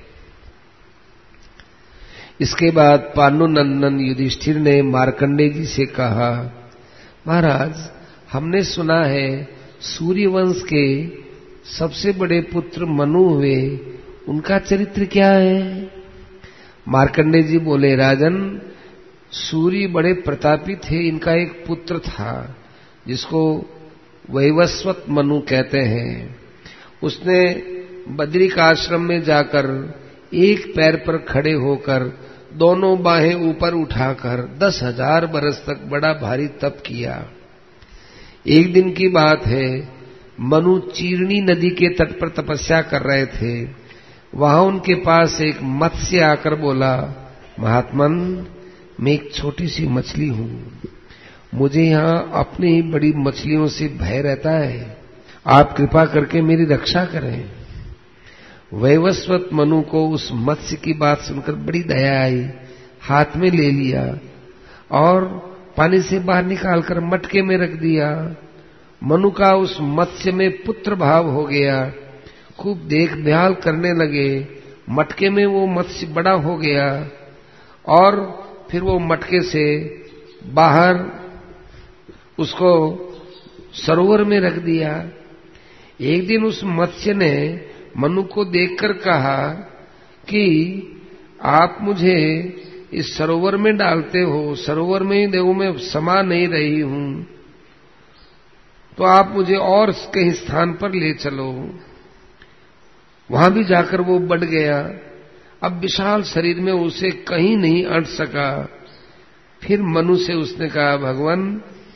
इसके बाद पांडुनंदन युधिष्ठिर ने मार्कंडेय जी से कहा, महाराज, हमने सुना है सूर्यवंश के सबसे बड़े पुत्र मनु हुए, उनका चरित्र क्या है? मार्कंडेय जी बोले, राजन, सूर्य बड़े प्रतापी थे। इनका एक पुत्र था जिसको वैवस्वत मनु कहते हैं। उसने बद्रिक आश्रम में जाकर एक पैर पर खड़े होकर दोनों बाहें ऊपर उठाकर 10,000 बरस तक बड़ा भारी तप किया। एक दिन की बात है, मनु चीरणी नदी के तट पर तपस्या कर रहे थे। वहां उनके पास एक मत्स्य आकर बोला, महात्मन, मैं एक छोटी सी मछली हूं, मुझे यहां अपनी ही बड़ी मछलियों से भय रहता है, आप कृपा करके मेरी रक्षा करें। वैवस्वत मनु को उस मत्स्य की बात सुनकर बड़ी दया आई, हाथ में ले लिया और पानी से बाहर निकालकर मटके में रख दिया। मनु का उस मत्स्य में पुत्र भाव हो गया, खूब देखभाल करने लगे। मटके में वो मत्स्य बड़ा हो गया और फिर वो मटके से बाहर उसको सरोवर में रख दिया। एक दिन उस मत्स्य ने मनु को देखकर कहा कि आप मुझे इस सरोवर में डालते हो, सरोवर में ही देखो मैं समा नहीं रही हूं, तो आप मुझे और कहीं स्थान पर ले चलो। वहां भी जाकर वो बढ़ गया। अब विशाल शरीर में उसे कहीं नहीं अट सका। फिर मनु से उसने कहा, भगवान,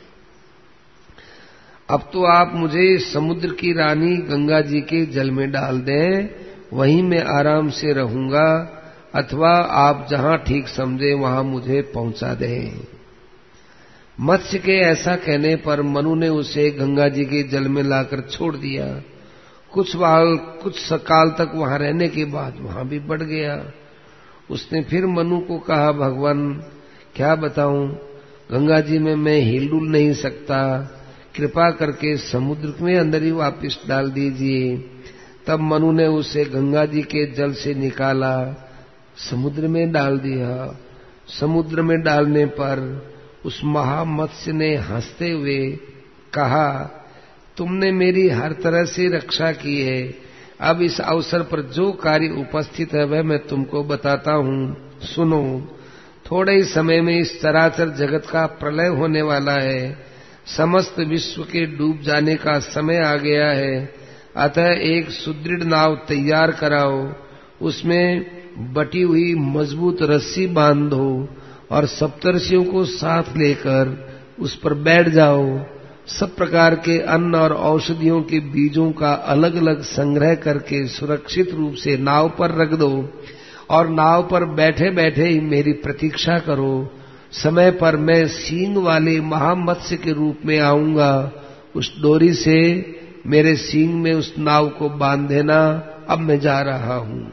अब तो आप मुझे समुद्र की रानी गंगा जी के जल में डाल दें, वहीं मैं आराम से रहूंगा, अथवा आप जहां ठीक समझे वहां मुझे पहुंचा दें। मत्स्य के ऐसा कहने पर मनु ने उसे गंगा जी के जल में लाकर छोड़ दिया। कुछ काल तक वहां रहने के बाद वहां भी बढ़ गया। उसने फिर मनु को कहा, भगवान, क्या बताऊं, गंगा जी में मैं हिल डुल नहीं सकता, कृपा करके समुद्र में अंदर ही वापस डाल दीजिए। तब मनु ने उसे गंगा जी के जल से निकाला, समुद्र में डाल दिया। समुद्र में डालने पर उस महामत्स्य ने हंसते हुए कहा, तुमने मेरी हर तरह से रक्षा की है, अब इस अवसर पर जो कार्य उपस्थित है वह मैं तुमको बताता हूं, सुनो। थोड़े ही समय में इस चराचर जगत का प्रलय होने वाला है, समस्त विश्व के डूब जाने का समय आ गया है। अतः एक सुदृढ़ नाव तैयार कराओ, उसमें बटी हुई मजबूत रस्सी बांधो और सप्तर्षियों को साथ लेकर उस पर बैठ जाओ। सब प्रकार के अन्न और औषधियों के बीजों का अलग अलग संग्रह करके सुरक्षित रूप से नाव पर रख दो और नाव पर बैठे बैठे ही मेरी प्रतीक्षा करो। समय पर मैं सींग वाले महामत्स्य के रूप में आऊंगा, उस डोरी से मेरे सींग में उस नाव को बांध देना। अब मैं जा रहा हूं।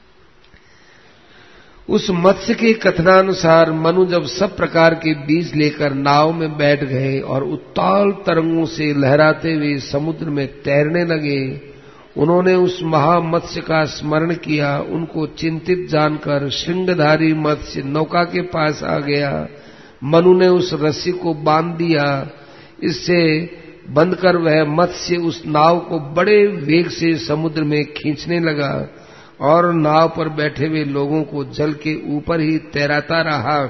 उस मत्स्य के कथनानुसार मनु जब सब प्रकार के बीज लेकर नाव में बैठ गए और उत्ताल तरंगों से लहराते हुए समुद्र में तैरने लगे, उन्होंने उस महामत्स्य का स्मरण किया। उनको चिंतित जानकर श्रृंगधारी मत्स्य नौका के पास आ गया। मनु ने उस रस्सी को बांध दिया। इससे बंधकर वह मत्स्य उस नाव को बड़े वेग से समुद्र में खींचने लगा और नाव पर बैठे हुए लोगों को जल के ऊपर ही तैराता रहा।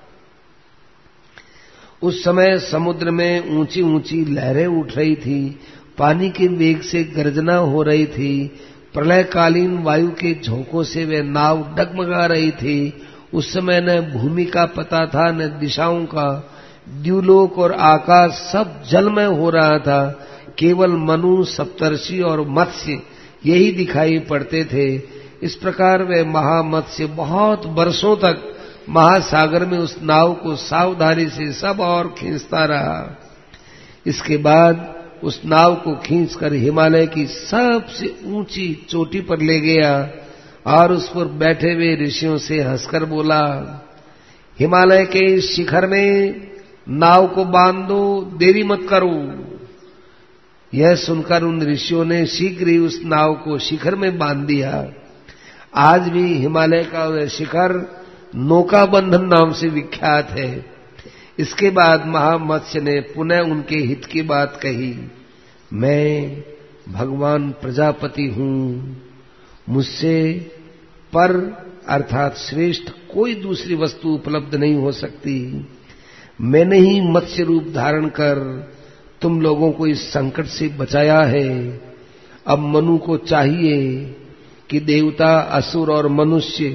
उस समय समुद्र में ऊंची ऊंची लहरें उठ रही थी, पानी के वेग से गर्जना हो रही थी, प्रलयकालीन वायु के झोंकों से वह नाव डगमगा रही थी। उस समय न भूमि का पता था न दिशाओं का, द्युलोक और आकाश सब जलमय हो रहा था। केवल मनु, सप्तर्षि और मत्स्य यही दिखाई पड़ते थे। इस प्रकार वह महामत्स्य बहुत वर्षों तक महासागर में उस नाव को सावधानी से सब और खींचता रहा। इसके बाद उस नाव को खींचकर हिमालय की सबसे ऊंची चोटी पर ले गया और उस पर बैठे हुए ऋषियों से हंसकर बोला, हिमालय के इस शिखर में नाव को बांध दो, देरी मत करो। यह सुनकर उन ऋषियों ने शीघ्र ही उस नाव को शिखर में बांध दिया। आज भी हिमालय का वह शिखर नौका बंधन नाम से विख्यात है। इसके बाद महामत्स्य ने पुनः उनके हित की बात कही, मैं भगवान प्रजापति हूं, मुझसे पर अर्थात श्रेष्ठ कोई दूसरी वस्तु उपलब्ध नहीं हो सकती। मैंने ही मत्स्य रूप धारण कर तुम लोगों को इस संकट से बचाया है। अब मनु को चाहिए कि देवता, असुर और मनुष्य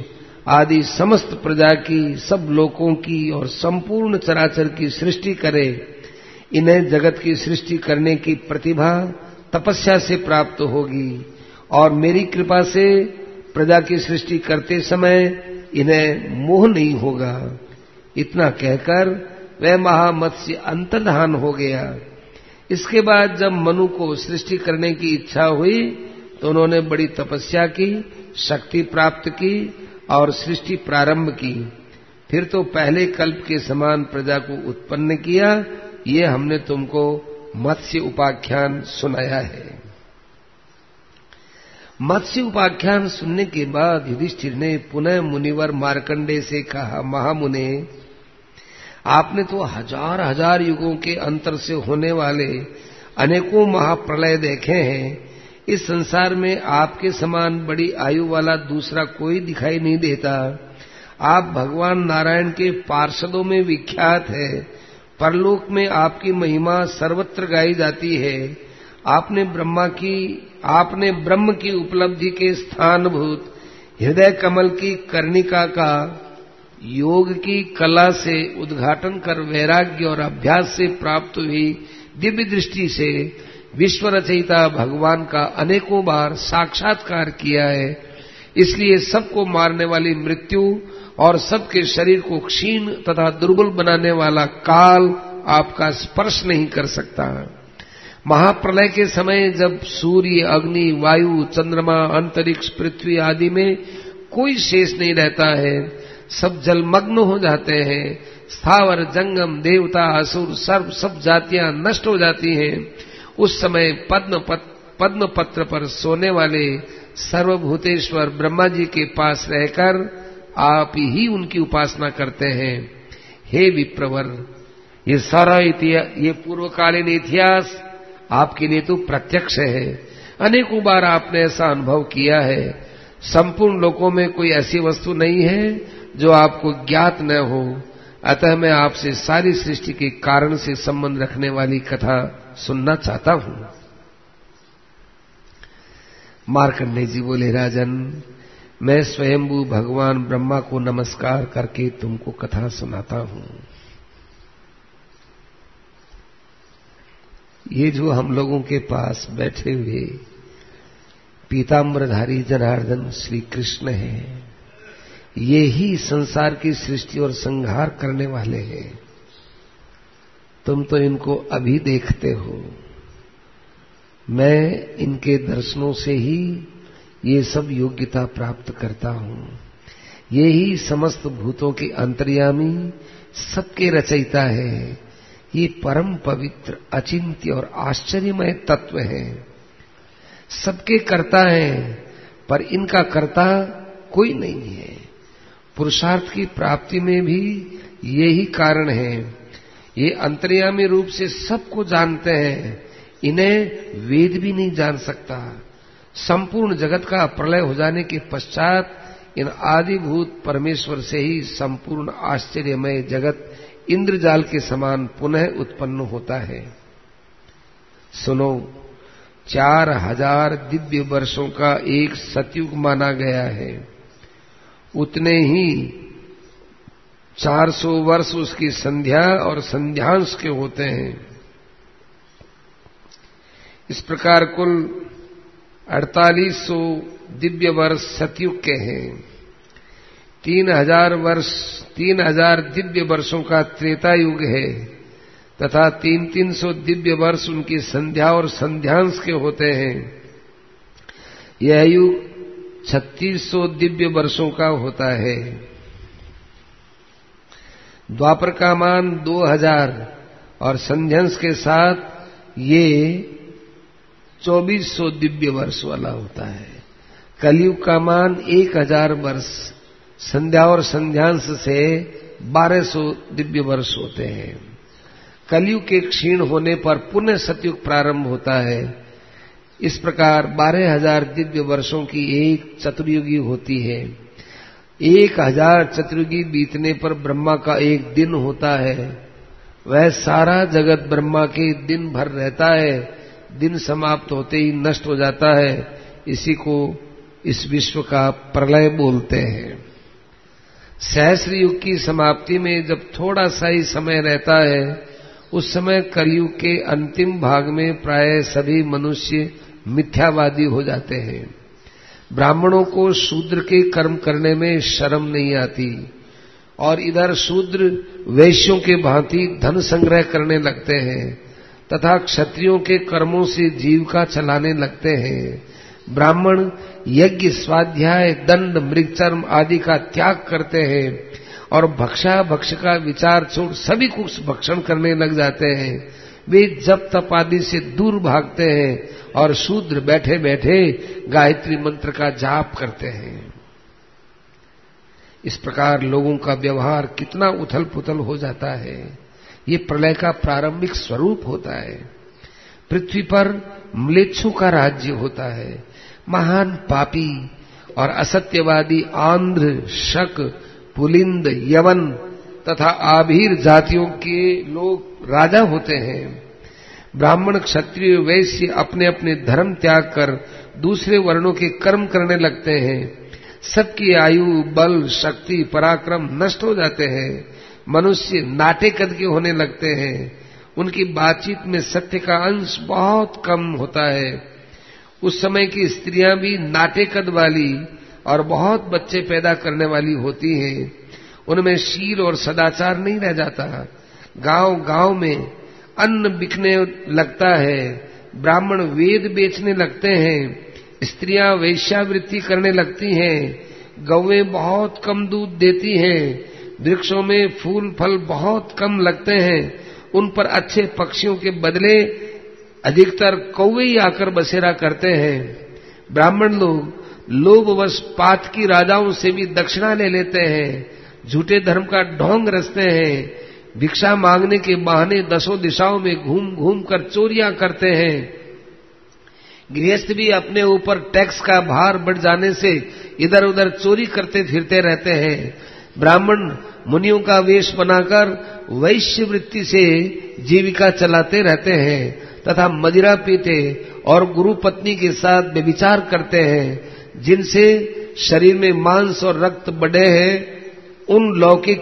आदि समस्त प्रजा की, सब लोकों की और संपूर्ण चराचर की सृष्टि करे। इन्हें जगत की सृष्टि करने की प्रतिभा तपस्या से प्राप्त होगी और मेरी कृपा से प्रजा की सृष्टि करते समय इन्हें मोह नहीं होगा। इतना कहकर वह महामत्स्य अंतर्धान हो गया। इसके बाद जब मनु को सृष्टि करने की इच्छा हुई तो उन्होंने बड़ी तपस्या की, शक्ति प्राप्त की और सृष्टि प्रारंभ की। फिर तो पहले कल्प के समान प्रजा को उत्पन्न किया। ये हमने तुमको मत्स्य उपाख्यान सुनाया है। मत्स्य उपाख्यान सुनने के बाद युधिष्ठिर ने पुनः मुनिवर मार्कंडेय से कहा, महामुने, आपने तो हजार हजार युगों के अंतर से होने वाले अनेकों महाप्रलय देखे हैं। इस संसार में आपके समान बड़ी आयु वाला दूसरा कोई दिखाई नहीं देता। आप भगवान नारायण के पार्षदों में विख्यात है। परलोक में आपकी महिमा सर्वत्र गाई जाती है। आपने ब्रह्म की उपलब्धि के स्थानभूत हृदय कमल की कर्णिका का योग की कला से उद्घाटन कर वैराग्य और अभ्यास से प्राप्त हुई दिव्य दृष्टि से विश्व रचयिता भगवान का अनेकों बार साक्षात्कार किया है। इसलिए सबको मारने वाली मृत्यु और सबके शरीर को क्षीण तथा दुर्बल बनाने वाला काल आपका स्पर्श नहीं कर सकता। महाप्रलय के समय जब सूर्य, अग्नि, वायु, चंद्रमा, अंतरिक्ष, पृथ्वी आदि में कोई शेष नहीं रहता है, सब जलमग्न हो जाते हैं, स्थावर, जंगम, देवता, असुर, सर्व सब जातियां नष्ट हो जाती हैं, उस समय पद्म पत्र पर सोने वाले सर्वभूतेश्वर ब्रह्मा जी के पास रहकर आप ही उनकी उपासना करते हैं। हे विप्रवर, ये सारा ये पूर्वकालीन इतिहास आपके लिए तो प्रत्यक्ष है। अनेकों बार आपने ऐसा अनुभव किया है। संपूर्ण लोकों में कोई ऐसी वस्तु नहीं है जो आपको ज्ञात न हो। अतः मैं आपसे सारी सृष्टि के कारण से संबंध रखने वाली कथा सुनना चाहता हूं। मार्कंडेय जी बोले, राजन, मैं स्वयंभू भगवान ब्रह्मा को नमस्कार करके तुमको कथा सुनाता हूं। ये जो हम लोगों के पास बैठे हुए पीताम्बरधारी जनार्दन श्री कृष्ण हैं, ये ही संसार की सृष्टि और संहार करने वाले हैं। तुम तो इनको अभी देखते हो। मैं इनके दर्शनों से ही ये सब योग्यता प्राप्त करता हूं। ये ही समस्त भूतों के अंतर्यामी, सबके रचयिता है। ये परम पवित्र, अचिंत्य और आश्चर्यमय तत्व है। सबके कर्ता है, पर इनका कर्ता कोई नहीं है। पुरुषार्थ की प्राप्ति में भी यही कारण है। ये अंतर्यामी रूप से सबको जानते हैं। इन्हें वेद भी नहीं जान सकता। संपूर्ण जगत का प्रलय हो जाने के पश्चात इन आदिभूत परमेश्वर से ही संपूर्ण आश्चर्यमय जगत इंद्रजाल के समान पुनः उत्पन्न होता है। सुनो, 4000 दिव्य वर्षों का एक सतयुग माना गया है। उतने ही 400 वर्ष उसकी संध्या और संध्यांश के होते हैं। इस प्रकार कुल 4800 दिव्य वर्ष सतयुग के हैं। 3000 दिव्य वर्षों का त्रेता युग है तथा 300 दिव्य वर्ष उनकी संध्या और संध्यांश के होते हैं। यह युग 3600 दिव्य वर्षों का होता है। द्वापर का मान 2000 और संध्यांश के साथ ये 2400 दिव्य वर्ष वाला होता है। कलयुग का मान 1000 वर्ष, संध्या और संध्यांश से 1200 दिव्य वर्ष होते हैं। कलयुग के क्षीण होने पर पुनः सतयुग प्रारंभ होता है। इस प्रकार 12000 दिव्य वर्षों की एक चतुर्युगी होती है। 1000 चतुर्युगी बीतने पर ब्रह्मा का एक दिन होता है। वह सारा जगत ब्रह्मा के दिन भर रहता है। दिन समाप्त होते ही नष्ट हो जाता है। इसी को इस विश्व का प्रलय बोलते हैं। सहस्र युग की समाप्ति में जब थोड़ा सा ही समय रहता है, उस समय कलयुग के अंतिम भाग में प्राय सभी मनुष्य मिथ्यावादी हो जाते हैं। ब्राह्मणों को शूद्र के कर्म करने में शर्म नहीं आती और इधर शूद्र वैश्यों के भांति धन संग्रह करने लगते हैं तथा क्षत्रियों के कर्मों से जीविका चलाने लगते हैं। ब्राह्मण यज्ञ, स्वाध्याय, दंड, मृगचर्म आदि का त्याग करते हैं और भक्ष का विचार छोड़ सभी कुछ भक्षण करने लग जाते हैं। वे जप तप आदि से दूर भागते हैं और शूद्र बैठे बैठे गायत्री मंत्र का जाप करते हैं। इस प्रकार लोगों का व्यवहार कितना उथल पुथल हो जाता है। ये प्रलय का प्रारंभिक स्वरूप होता है। पृथ्वी पर म्लेच्छों का राज्य होता है। महान पापी और असत्यवादी आंध्र, शक, पुलिंद, यवन तथा आभीर जातियों के लोग राजा होते हैं। ब्राह्मण, क्षत्रिय, वैश्य अपने अपने धर्म त्याग कर दूसरे वर्णों के कर्म करने लगते हैं। सबकी आयु, बल, शक्ति, पराक्रम नष्ट हो जाते हैं। मनुष्य नाटे कद के होने लगते हैं। उनकी बातचीत में सत्य का अंश बहुत कम होता है। उस समय की स्त्रियां भी नाटे कद वाली और बहुत बच्चे पैदा करने वाली होती हैं। उनमें शील और सदाचार नहीं रह जाता। गांव गांव में अन्न बिकने लगता है। ब्राह्मण वेद बेचने लगते हैं। स्त्रियां वेश्यावृत्ति करने लगती हैं। गौएं बहुत कम दूध देती हैं। वृक्षों में फूल फल बहुत कम लगते हैं। उन पर अच्छे पक्षियों के बदले अधिकतर कौवे ही आकर बसेरा करते हैं। ब्राह्मण लोग लोभवश पात की राजाओं से भी दक्षिणा ले लेते हैं। झूठे धर्म का ढोंग रचते हैं। भिक्षा मांगने के बहाने दसों दिशाओं में घूम घूम कर चोरियां करते हैं। गृहस्थ भी अपने ऊपर टैक्स का भार बढ़ जाने से इधर उधर चोरी करते फिरते रहते हैं। ब्राह्मण मुनियों का वेश बनाकर वैश्य वृत्ति से जीविका चलाते रहते हैं तथा मदिरा पीते और गुरु पत्नी के साथ व्यभिचार करते हैं। जिनसे शरीर में मांस और रक्त बढ़े हैं, उन लौकिक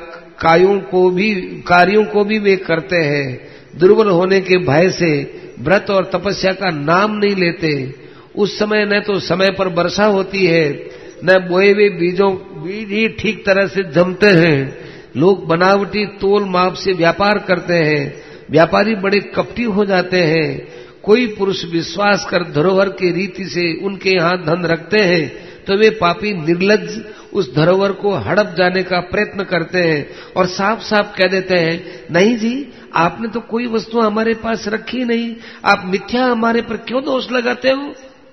कार्यों को भी वे करते हैं। दुर्बल होने के भय से व्रत और तपस्या का नाम नहीं लेते। उस समय न तो समय पर वर्षा होती है, न बोए हुए बीज ही ठीक तरह से जमते हैं। लोग बनावटी तोल माप से व्यापार करते हैं। व्यापारी बड़े कपटी हो जाते हैं। कोई पुरुष विश्वास कर धरोहर की रीति से उनके यहाँ धन रखते हैं तो वे पापी निर्लज्ज उस धरोहर को हड़प जाने का प्रयत्न करते हैं और साफ साफ कह देते हैं, नहीं जी, आपने तो कोई वस्तु हमारे पास रखी नहीं, आप मिथ्या हमारे पर क्यों दोष लगाते हो।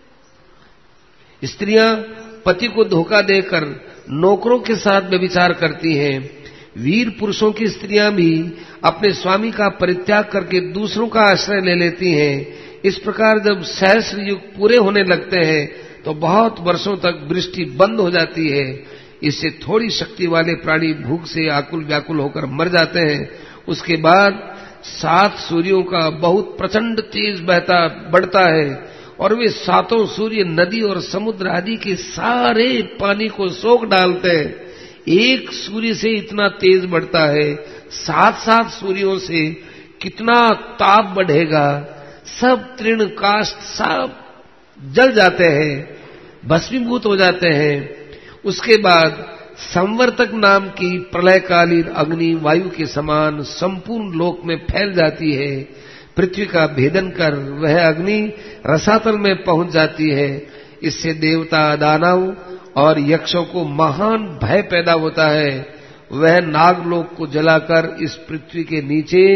स्त्रियां पति को धोखा देकर नौकरों के साथ व्यभिचार करती हैं। वीर पुरुषों की स्त्रियां भी अपने स्वामी का परित्याग करके दूसरों का आश्रय ले लेती हैं। इस प्रकार जब सहस्र युग पूरे होने लगते हैं तो बहुत वर्षों तक वृष्टि बंद हो जाती है। इससे थोड़ी शक्ति वाले प्राणी भूख से आकुल व्याकुल होकर मर जाते हैं। उसके बाद 7 सूर्यों का बहुत प्रचंड तेज बढ़ता है और वे 7 सूर्य नदी और समुद्र आदि के सारे पानी को सोख डालते हैं। एक सूर्य से इतना तेज बढ़ता है, 7 सूर्यों से कितना ताप बढ़ेगा। सब तृण काष्ठ सब जल जाते हैं, भस्मीभूत हो जाते हैं। उसके बाद संवर्तक नाम की प्रलयकालीन अग्नि वायु के समान संपूर्ण लोक में फैल जाती है। पृथ्वी का भेदन कर वह अग्नि रसातल में पहुंच जाती है। इससे देवता, दानव और यक्षों को महान भय पैदा होता है। वह नागलोक को जलाकर इस पृथ्वी के नीचे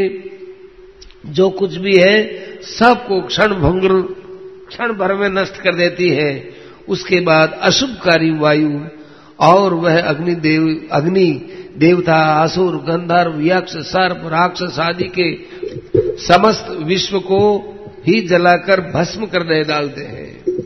जो कुछ भी है सबको क्षण भर में नष्ट कर देती है। उसके बाद अशुभकारी वायु और वह अग्नि देवता, असुर, गंधर्व, यक्ष, सर्प, राक्षस आदि के समस्त विश्व को ही जलाकर भस्म कर डालते हैं।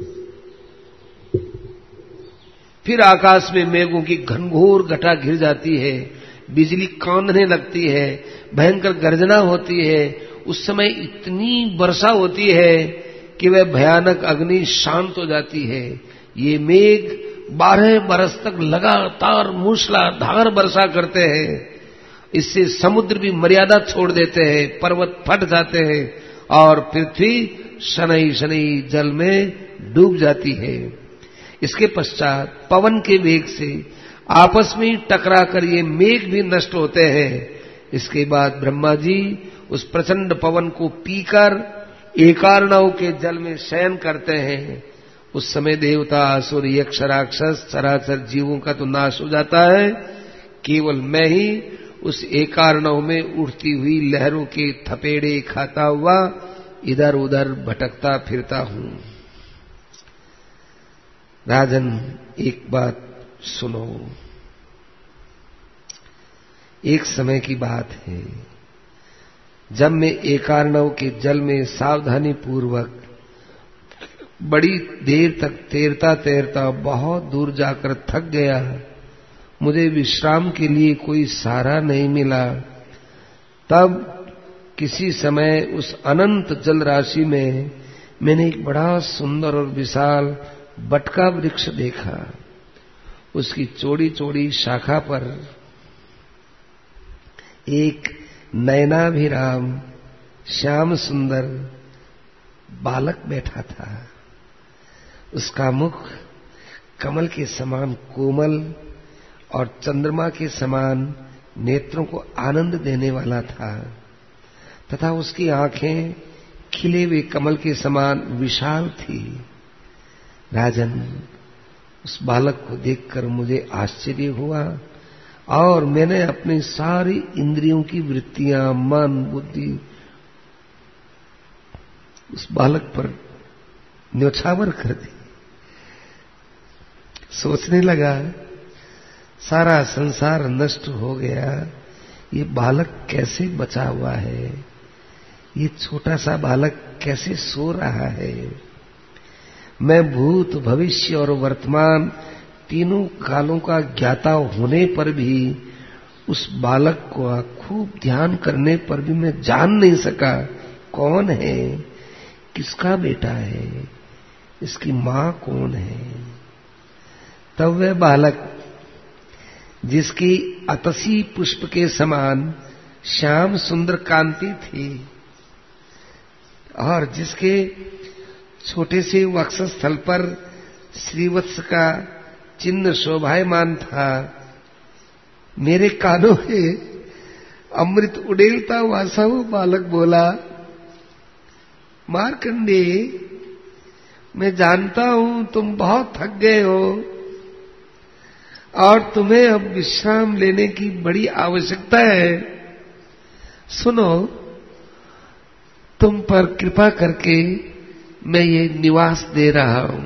फिर आकाश में मेघों की घनघोर घटा घिर जाती है, बिजली कांदने लगती है, भयंकर गर्जना होती है। उस समय इतनी वर्षा होती है कि वह भयानक अग्नि शांत हो जाती है। ये मेघ 12 बरस तक लगातार मूसलाधार वर्षा करते हैं। इससे समुद्र भी मर्यादा छोड़ देते हैं, पर्वत फट जाते हैं और पृथ्वी शनई शनई जल में डूब जाती है। इसके पश्चात पवन के वेग से आपस में टकराकर ये मेघ भी नष्ट होते हैं। इसके बाद ब्रह्मा जी उस प्रचंड पवन को पीकर एकार्णव के जल में शयन करते हैं। उस समय देवता, असुर, यक्ष, राक्षस, चराचर जीवों का तो नाश हो जाता है। केवल मैं ही उस एकार्णव में उठती हुई लहरों के थपेड़े खाता हुआ इधर उधर भटकता फिरता हूं। राजन, एक बात सुनो। एक समय की बात है, जब मैं एकार्णव के जल में सावधानी पूर्वक बड़ी देर तक तैरता तैरता बहुत दूर जाकर थक गया। मुझे विश्राम के लिए कोई सहारा नहीं मिला। तब किसी समय उस अनंत जल राशि में मैंने एक बड़ा सुंदर और विशाल बटका वृक्ष देखा। उसकी चौड़ी चौड़ी शाखा पर एक नयनाभिराम श्याम सुंदर बालक बैठा था। उसका मुख कमल के समान कोमल और चंद्रमा के समान नेत्रों को आनंद देने वाला था तथा उसकी आंखें खिले हुए कमल के समान विशाल थी। राजन, उस बालक को देखकर मुझे आश्चर्य हुआ और मैंने अपनी सारी इंद्रियों की वृत्तियां, मन, बुद्धि उस बालक पर न्योछावर कर दी। सोचने लगा, सारा संसार नष्ट हो गया, ये बालक कैसे बचा हुआ है, ये छोटा सा बालक कैसे सो रहा है। मैं भूत, भविष्य और वर्तमान तीनों कालों का ज्ञाता होने पर भी उस बालक को खूब ध्यान करने पर भी मैं जान नहीं सका कौन है, किसका बेटा है, इसकी मां कौन है। तब वह बालक, जिसकी अतसी पुष्प के समान श्याम सुंदर कांति थी और जिसके छोटे से वक्षस्थल पर श्रीवत्स का चिन्ह शोभायमान था, मेरे कानों में अमृत उड़ेलता हुआ सा वो बालक बोला, मार्कंडेय, मैं जानता हूं तुम बहुत थक गए हो और तुम्हें अब विश्राम लेने की बड़ी आवश्यकता है। सुनो, तुम पर कृपा करके मैं ये निवास दे रहा हूं।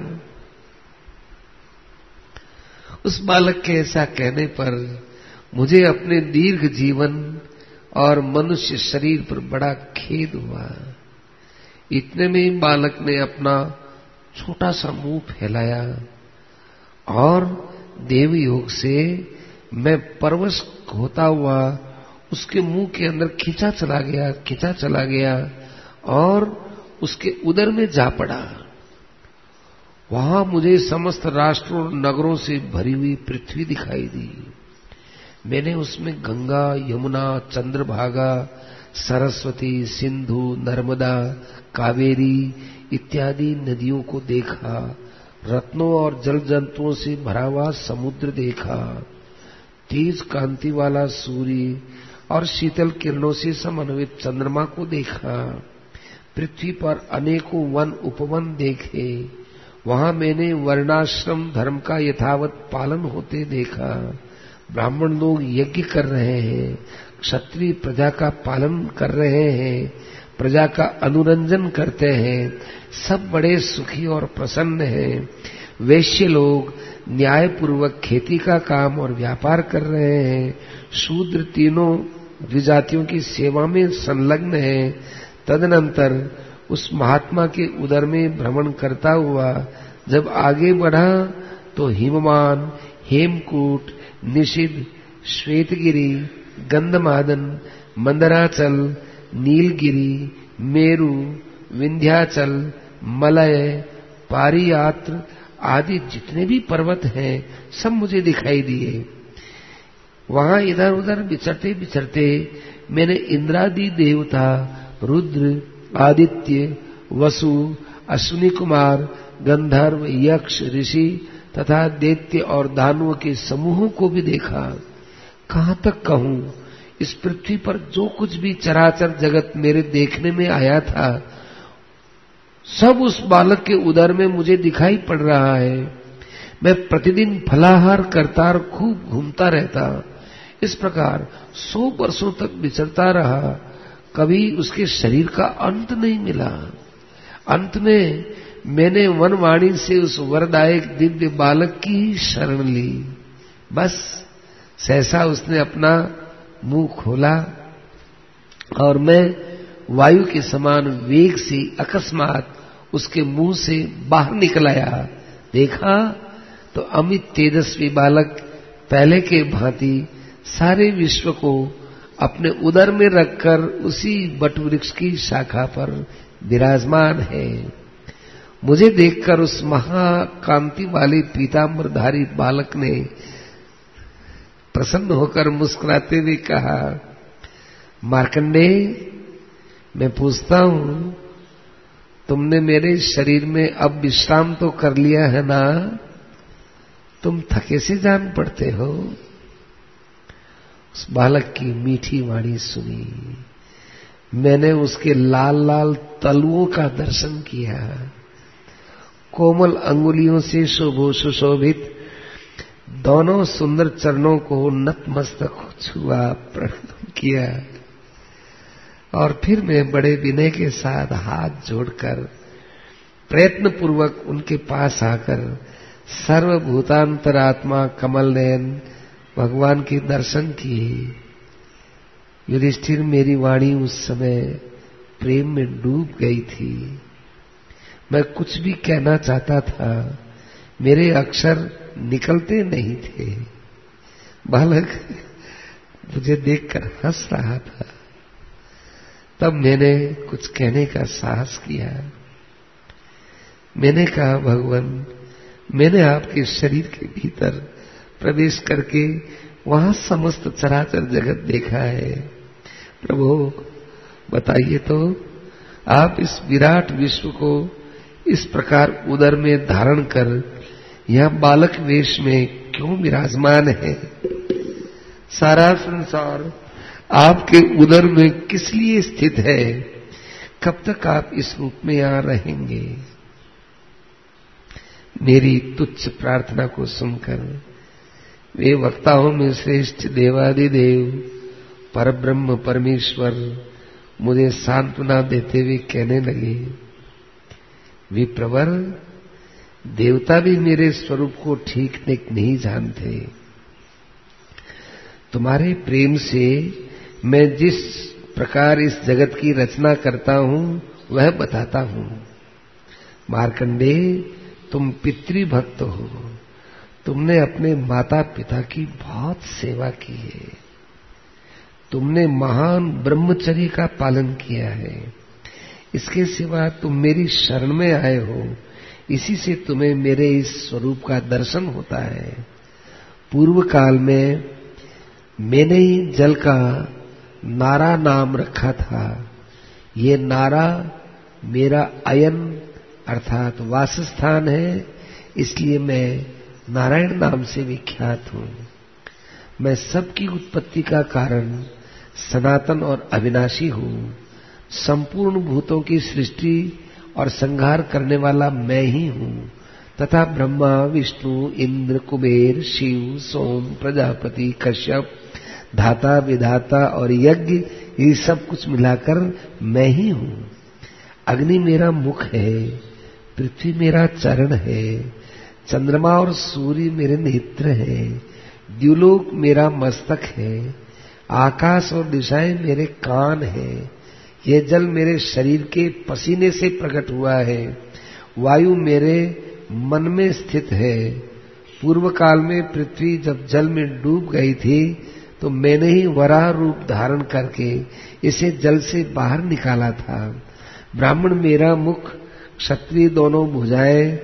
उस बालक के ऐसा कहने पर मुझे अपने दीर्घ जीवन और मनुष्य शरीर पर बड़ा खेद हुआ। इतने में ही बालक ने अपना छोटा सा मुंह फैलाया और देव योग से मैं परवश होता हुआ उसके मुंह के अंदर खींचा चला गया और उसके उदर में जा पड़ा। वहां मुझे समस्त राष्ट्रों और नगरों से भरी हुई पृथ्वी दिखाई दी। मैंने उसमें गंगा, यमुना, चंद्रभागा, सरस्वती, सिंधु, नर्मदा, कावेरी इत्यादि नदियों को देखा। रत्नों और जल जंतुओं से भरा हुआ समुद्र देखा। तेज कांति वाला सूर्य और शीतल किरणों से समन्वित चंद्रमा को देखा। पृथ्वी पर अनेकों वन उपवन देखे। वहां मैंने वर्णाश्रम धर्म का यथावत पालन होते देखा। ब्राह्मण लोग यज्ञ कर रहे हैं, क्षत्रिय प्रजा का पालन कर रहे हैं, प्रजा का अनुरंजन करते हैं, सब बड़े सुखी और प्रसन्न हैं। वैश्य लोग न्याय पूर्वक खेती का काम और व्यापार कर रहे हैं। शूद्र तीनों द्विजातियों की सेवा में संलग्न हैं। तदनंतर उस महात्मा के उदर में भ्रमण करता हुआ जब आगे बढ़ा तो हिममान, हेमकूट, निषिद्ध, श्वेतगिरी, गंधमादन, मंदराचल, नीलगिरी, मेरु, विंध्याचल, मलय, पारियात्र आदि जितने भी पर्वत हैं सब मुझे दिखाई दिए। वहां इधर उधर विचरते विचरते मैंने इंद्रादि देवता, रुद्र, आदित्य, वसु, अश्विनी कुमार, गंधर्व, यक्ष, ऋषि तथा दैत्य और दानवों के समूहों को भी देखा। कहां तक कहूं, इस पृथ्वी पर जो कुछ भी चराचर जगत मेरे देखने में आया था सब उस बालक के उदर में मुझे दिखाई पड़ रहा है। मैं प्रतिदिन फलाहार करता और खूब घूमता रहता। इस प्रकार 100 वर्षों तक विचरता रहा, कभी उसके शरीर का अंत नहीं मिला। अंत में मैंने वनवाणी से उस वरदायक दिव्य बालक की शरण ली। बस सहसा उसने अपना मुंह खोला और मैं वायु के समान वेग से अकस्मात उसके मुंह से बाहर निकल आया। देखा तो अमित तेजस्वी बालक पहले के भांति सारे विश्व को अपने उदर में रखकर उसी वटवृक्ष की शाखा पर विराजमान है। मुझे देखकर उस महाकांति वाले पीतांबरधारी बालक ने प्रसन्न होकर मुस्कुराते हुए कहा, मार्कंडेय, मैं पूछता हूं, तुमने मेरे शरीर में अब विश्राम तो कर लिया है ना? तुम थके से जान पड़ते हो। उस बालक की मीठी वाणी सुनी। मैंने उसके लाल लाल तलुओं का दर्शन किया। कोमल अंगुलियों से सुशोभित दोनों सुंदर चरणों को नतमस्तक छुआ, प्रणाम किया और फिर मैं बड़े विनय के साथ हाथ जोड़कर प्रयत्न पूर्वक उनके पास आकर सर्वभूतांतरात्मा कमल नयन भगवान के दर्शन किए। युधिष्ठिर, मेरी वाणी उस समय प्रेम में डूब गई थी। मैं कुछ भी कहना चाहता था, मेरे अक्षर निकलते नहीं थे। बालक मुझे देखकर हंस रहा था। तब मैंने कुछ कहने का साहस किया। मैंने कहा, भगवान, मैंने आपके शरीर के भीतर प्रवेश करके वहां समस्त चराचर जगत देखा है। प्रभु, बताइए तो, आप इस विराट विश्व को इस प्रकार उदर में धारण कर यहां बालक वेश में क्यों विराजमान है? सारा संसार आपके उदर में किस लिए स्थित है? कब तक आप इस रूप में यहां रहेंगे? मेरी तुच्छ प्रार्थना को सुनकर वे वक्ताओं में श्रेष्ठ देवादिदेव परब्रह्म परमेश्वर मुझे सांत्वना देते हुए कहने लगे, विप्रवर, देवता भी मेरे स्वरूप को ठीक नहीं जानते। तुम्हारे प्रेम से मैं जिस प्रकार इस जगत की रचना करता हूं वह बताता हूं। मार्कंडेय, तुम पितृभक्त हो। तुमने अपने माता पिता की बहुत सेवा की है। तुमने महान ब्रह्मचर्य का पालन किया है। इसके सिवा तुम मेरी शरण में आए हो, इसी से तुम्हें मेरे इस स्वरूप का दर्शन होता है। पूर्व काल में मैंने ही जल का नारा नाम रखा था। ये नारा मेरा अयन अर्थात वासस्थान है, इसलिए मैं नारायण नाम से विख्यात हूं। मैं सबकी उत्पत्ति का कारण, सनातन और अविनाशी हूं। संपूर्ण भूतों की सृष्टि और संहार करने वाला मैं ही हूं तथा ब्रह्मा, विष्णु, इंद्र, कुबेर, शिव, सोम, प्रजापति, कश्यप, धाता, विधाता और यज्ञ, ये सब कुछ मिलाकर मैं ही हूं। अग्नि मेरा मुख है, पृथ्वी मेरा चरण है, चंद्रमा और सूर्य मेरे नेत्र हैं, द्युलोक मेरा मस्तक है, आकाश और दिशाएं मेरे कान हैं, ये जल मेरे शरीर के पसीने से प्रकट हुआ है, वायु मेरे मन में स्थित है। पूर्व काल में पृथ्वी जब जल में डूब गई थी तो मैंने ही वराह रूप धारण करके इसे जल से बाहर निकाला था। ब्राह्मण मेरा मुख, क्षत्रिय दोनों भुजाएं,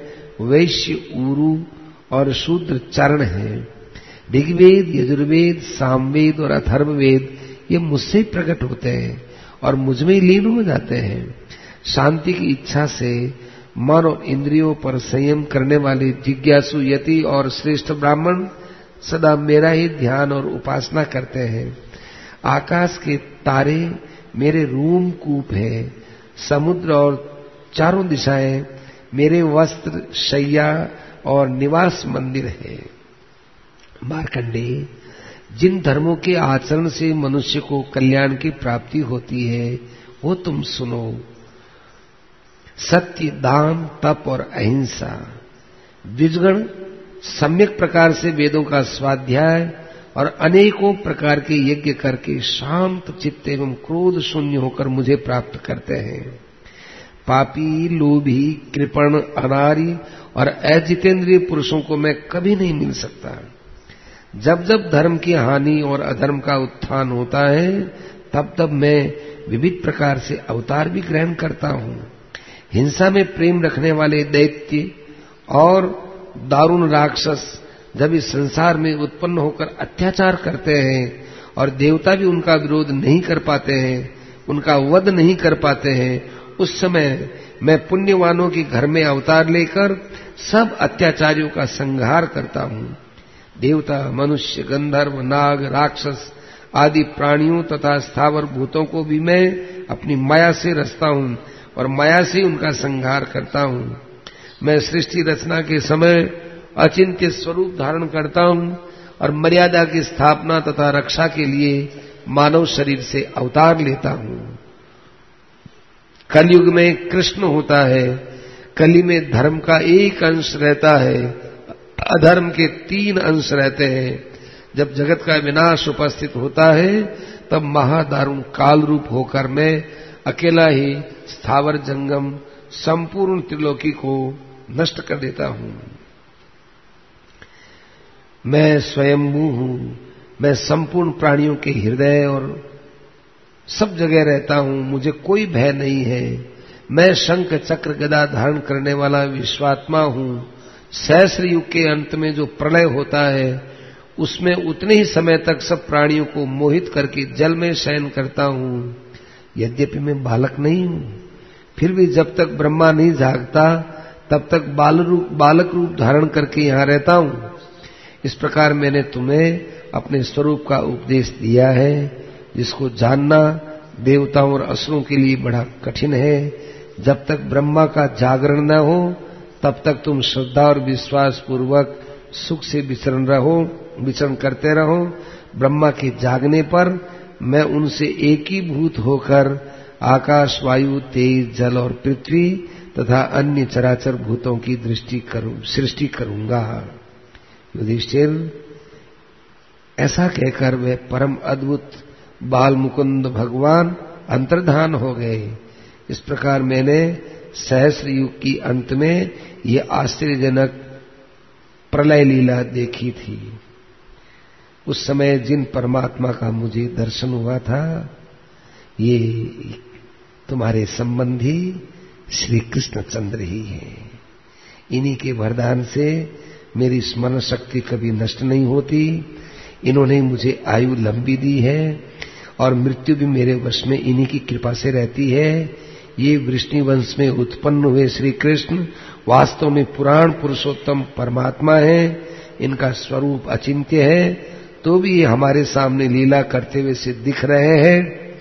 वैश्य ऊरु और शूद्र चरण हैं। ऋग्वेद, यजुर्वेद, सामवेद और अथर्ववेद ये मुझसे ही प्रकट होते हैं और मुझ में ही लीन हो जाते हैं। शांति की इच्छा से मन और इंद्रियों पर संयम करने वाले जिज्ञासु यति और श्रेष्ठ ब्राह्मण सदा मेरा ही ध्यान और उपासना करते हैं। आकाश के तारे मेरे रूमकूप है, समुद्र और चारों दिशाएं मेरे वस्त्र, शैया और निवास मंदिर है। मार्कंडेय, जिन धर्मों के आचरण से मनुष्य को कल्याण की प्राप्ति होती है वो तुम सुनो। सत्य, दान, तप और अहिंसा। द्विजगण सम्यक प्रकार से वेदों का स्वाध्याय और अनेकों प्रकार के यज्ञ करके शांत चित्त एवं क्रोध शून्य होकर मुझे प्राप्त करते हैं। पापी, लोभी, कृपण, अनारी और अजितेंद्रिय पुरुषों को मैं कभी नहीं मिल सकता। जब जब धर्म की हानि और अधर्म का उत्थान होता है तब तब मैं विविध प्रकार से अवतार भी ग्रहण करता हूँ। हिंसा में प्रेम रखने वाले दैत्य और दारुण राक्षस जब इस संसार में उत्पन्न होकर अत्याचार करते हैं और देवता भी उनका विरोध नहीं कर पाते हैं, उनका वध नहीं कर पाते हैं, उस समय मैं पुण्यवानों के घर में अवतार लेकर सब अत्याचारियों का संहार करता हूँ। देवता, मनुष्य, गंधर्व, नाग, राक्षस आदि प्राणियों तथा स्थावर भूतों को भी मैं अपनी माया से रचता हूँ और माया से उनका संहार करता हूँ। मैं सृष्टि रचना के समय अचिंत्य स्वरूप धारण करता हूँ और मर्यादा की स्थापना तथा रक्षा के लिए मानव शरीर से अवतार लेता हूँ। कलयुग में कृष्ण होता है। कली में धर्म का एक अंश रहता है, अधर्म के 3 अंश रहते हैं। जब जगत का विनाश उपस्थित होता है तब महादारुण काल रूप होकर मैं अकेला ही स्थावर जंगम संपूर्ण त्रिलोकी को नष्ट कर देता हूँ। मैं स्वयंभू हूँ। मैं संपूर्ण प्राणियों के हृदय और सब जगह रहता हूँ। मुझे कोई भय नहीं है। मैं शंख, चक्र, गदा धारण करने वाला विश्वात्मा हूँ। सहस्र युग के अंत में जो प्रलय होता है उसमें उतने ही समय तक सब प्राणियों को मोहित करके जल में शयन करता हूँ। यद्यपि मैं बालक नहीं हूँ, फिर भी जब तक ब्रह्मा नहीं जागता तब तक बालक रूप धारण करके यहाँ रहता हूँ। इस प्रकार मैंने तुम्हें अपने स्वरूप का उपदेश दिया है, जिसको जानना देवताओं और असुरों के लिए बड़ा कठिन है। जब तक ब्रह्मा का जागरण न हो तब तक तुम श्रद्धा और विश्वास पूर्वक सुख से विचरण करते रहो। ब्रह्मा के जागने पर मैं उनसे एकीभूत होकर आकाश, वायु, तेज, जल और पृथ्वी तथा अन्य चराचर भूतों की सृष्टि करूंगा। युधिष्ठिर, ऐसा कहकर वे परम अद्भुत बाल मुकुंद भगवान अंतर्धान हो गए। इस प्रकार मैंने सहस्र युग की अंत में ये आश्चर्यजनक प्रलय लीला देखी थी। उस समय जिन परमात्मा का मुझे दर्शन हुआ था ये तुम्हारे संबंधी श्री कृष्णचंद्र ही हैं। इन्हीं के वरदान से मेरी स्मरण शक्ति कभी नष्ट नहीं होती। इन्होंने मुझे आयु लंबी दी है और मृत्यु भी मेरे वश में इन्हीं की कृपा से रहती है। ये वृष्णि वंश में उत्पन्न हुए श्री कृष्ण वास्तव में पुराण पुरुषोत्तम परमात्मा है। इनका स्वरूप अचिंत्य है, तो भी ये हमारे सामने लीला करते हुए से दिख रहे हैं।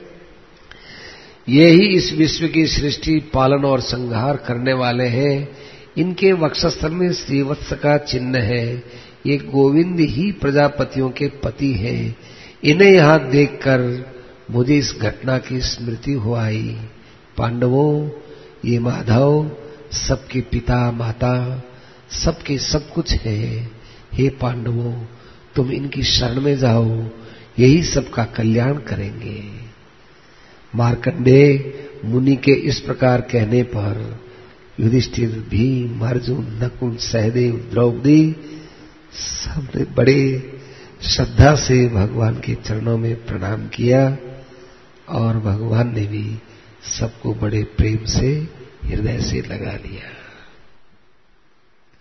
ये ही इस विश्व की सृष्टि, पालन और संहार करने वाले हैं। इनके वक्षस्थल में श्रीवत्स का चिन्ह है। ये गोविंद ही प्रजापतियों के पति हैं। इन्हें यहाँ देखकर मुझे इस घटना की स्मृति हो आई। पांडवों, ये माधव सबके पिता माता, सबके सब कुछ है। हे पांडवों, तुम इनकी शरण में जाओ, यही सबका कल्याण करेंगे। मार्कंडेय मुनि के इस प्रकार कहने पर युधिष्ठिर, भीम, अर्जुन, नकुल, सहदेव, द्रौपदी सबने बड़े श्रद्धा से भगवान के चरणों में प्रणाम किया और भगवान ने भी सबको बड़े प्रेम से हृदय से लगा लिया।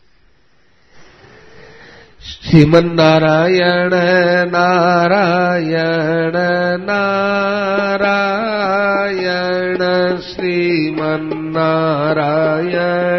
श्रीमन्नारायण नारायण नारायण श्रीमन्नारायण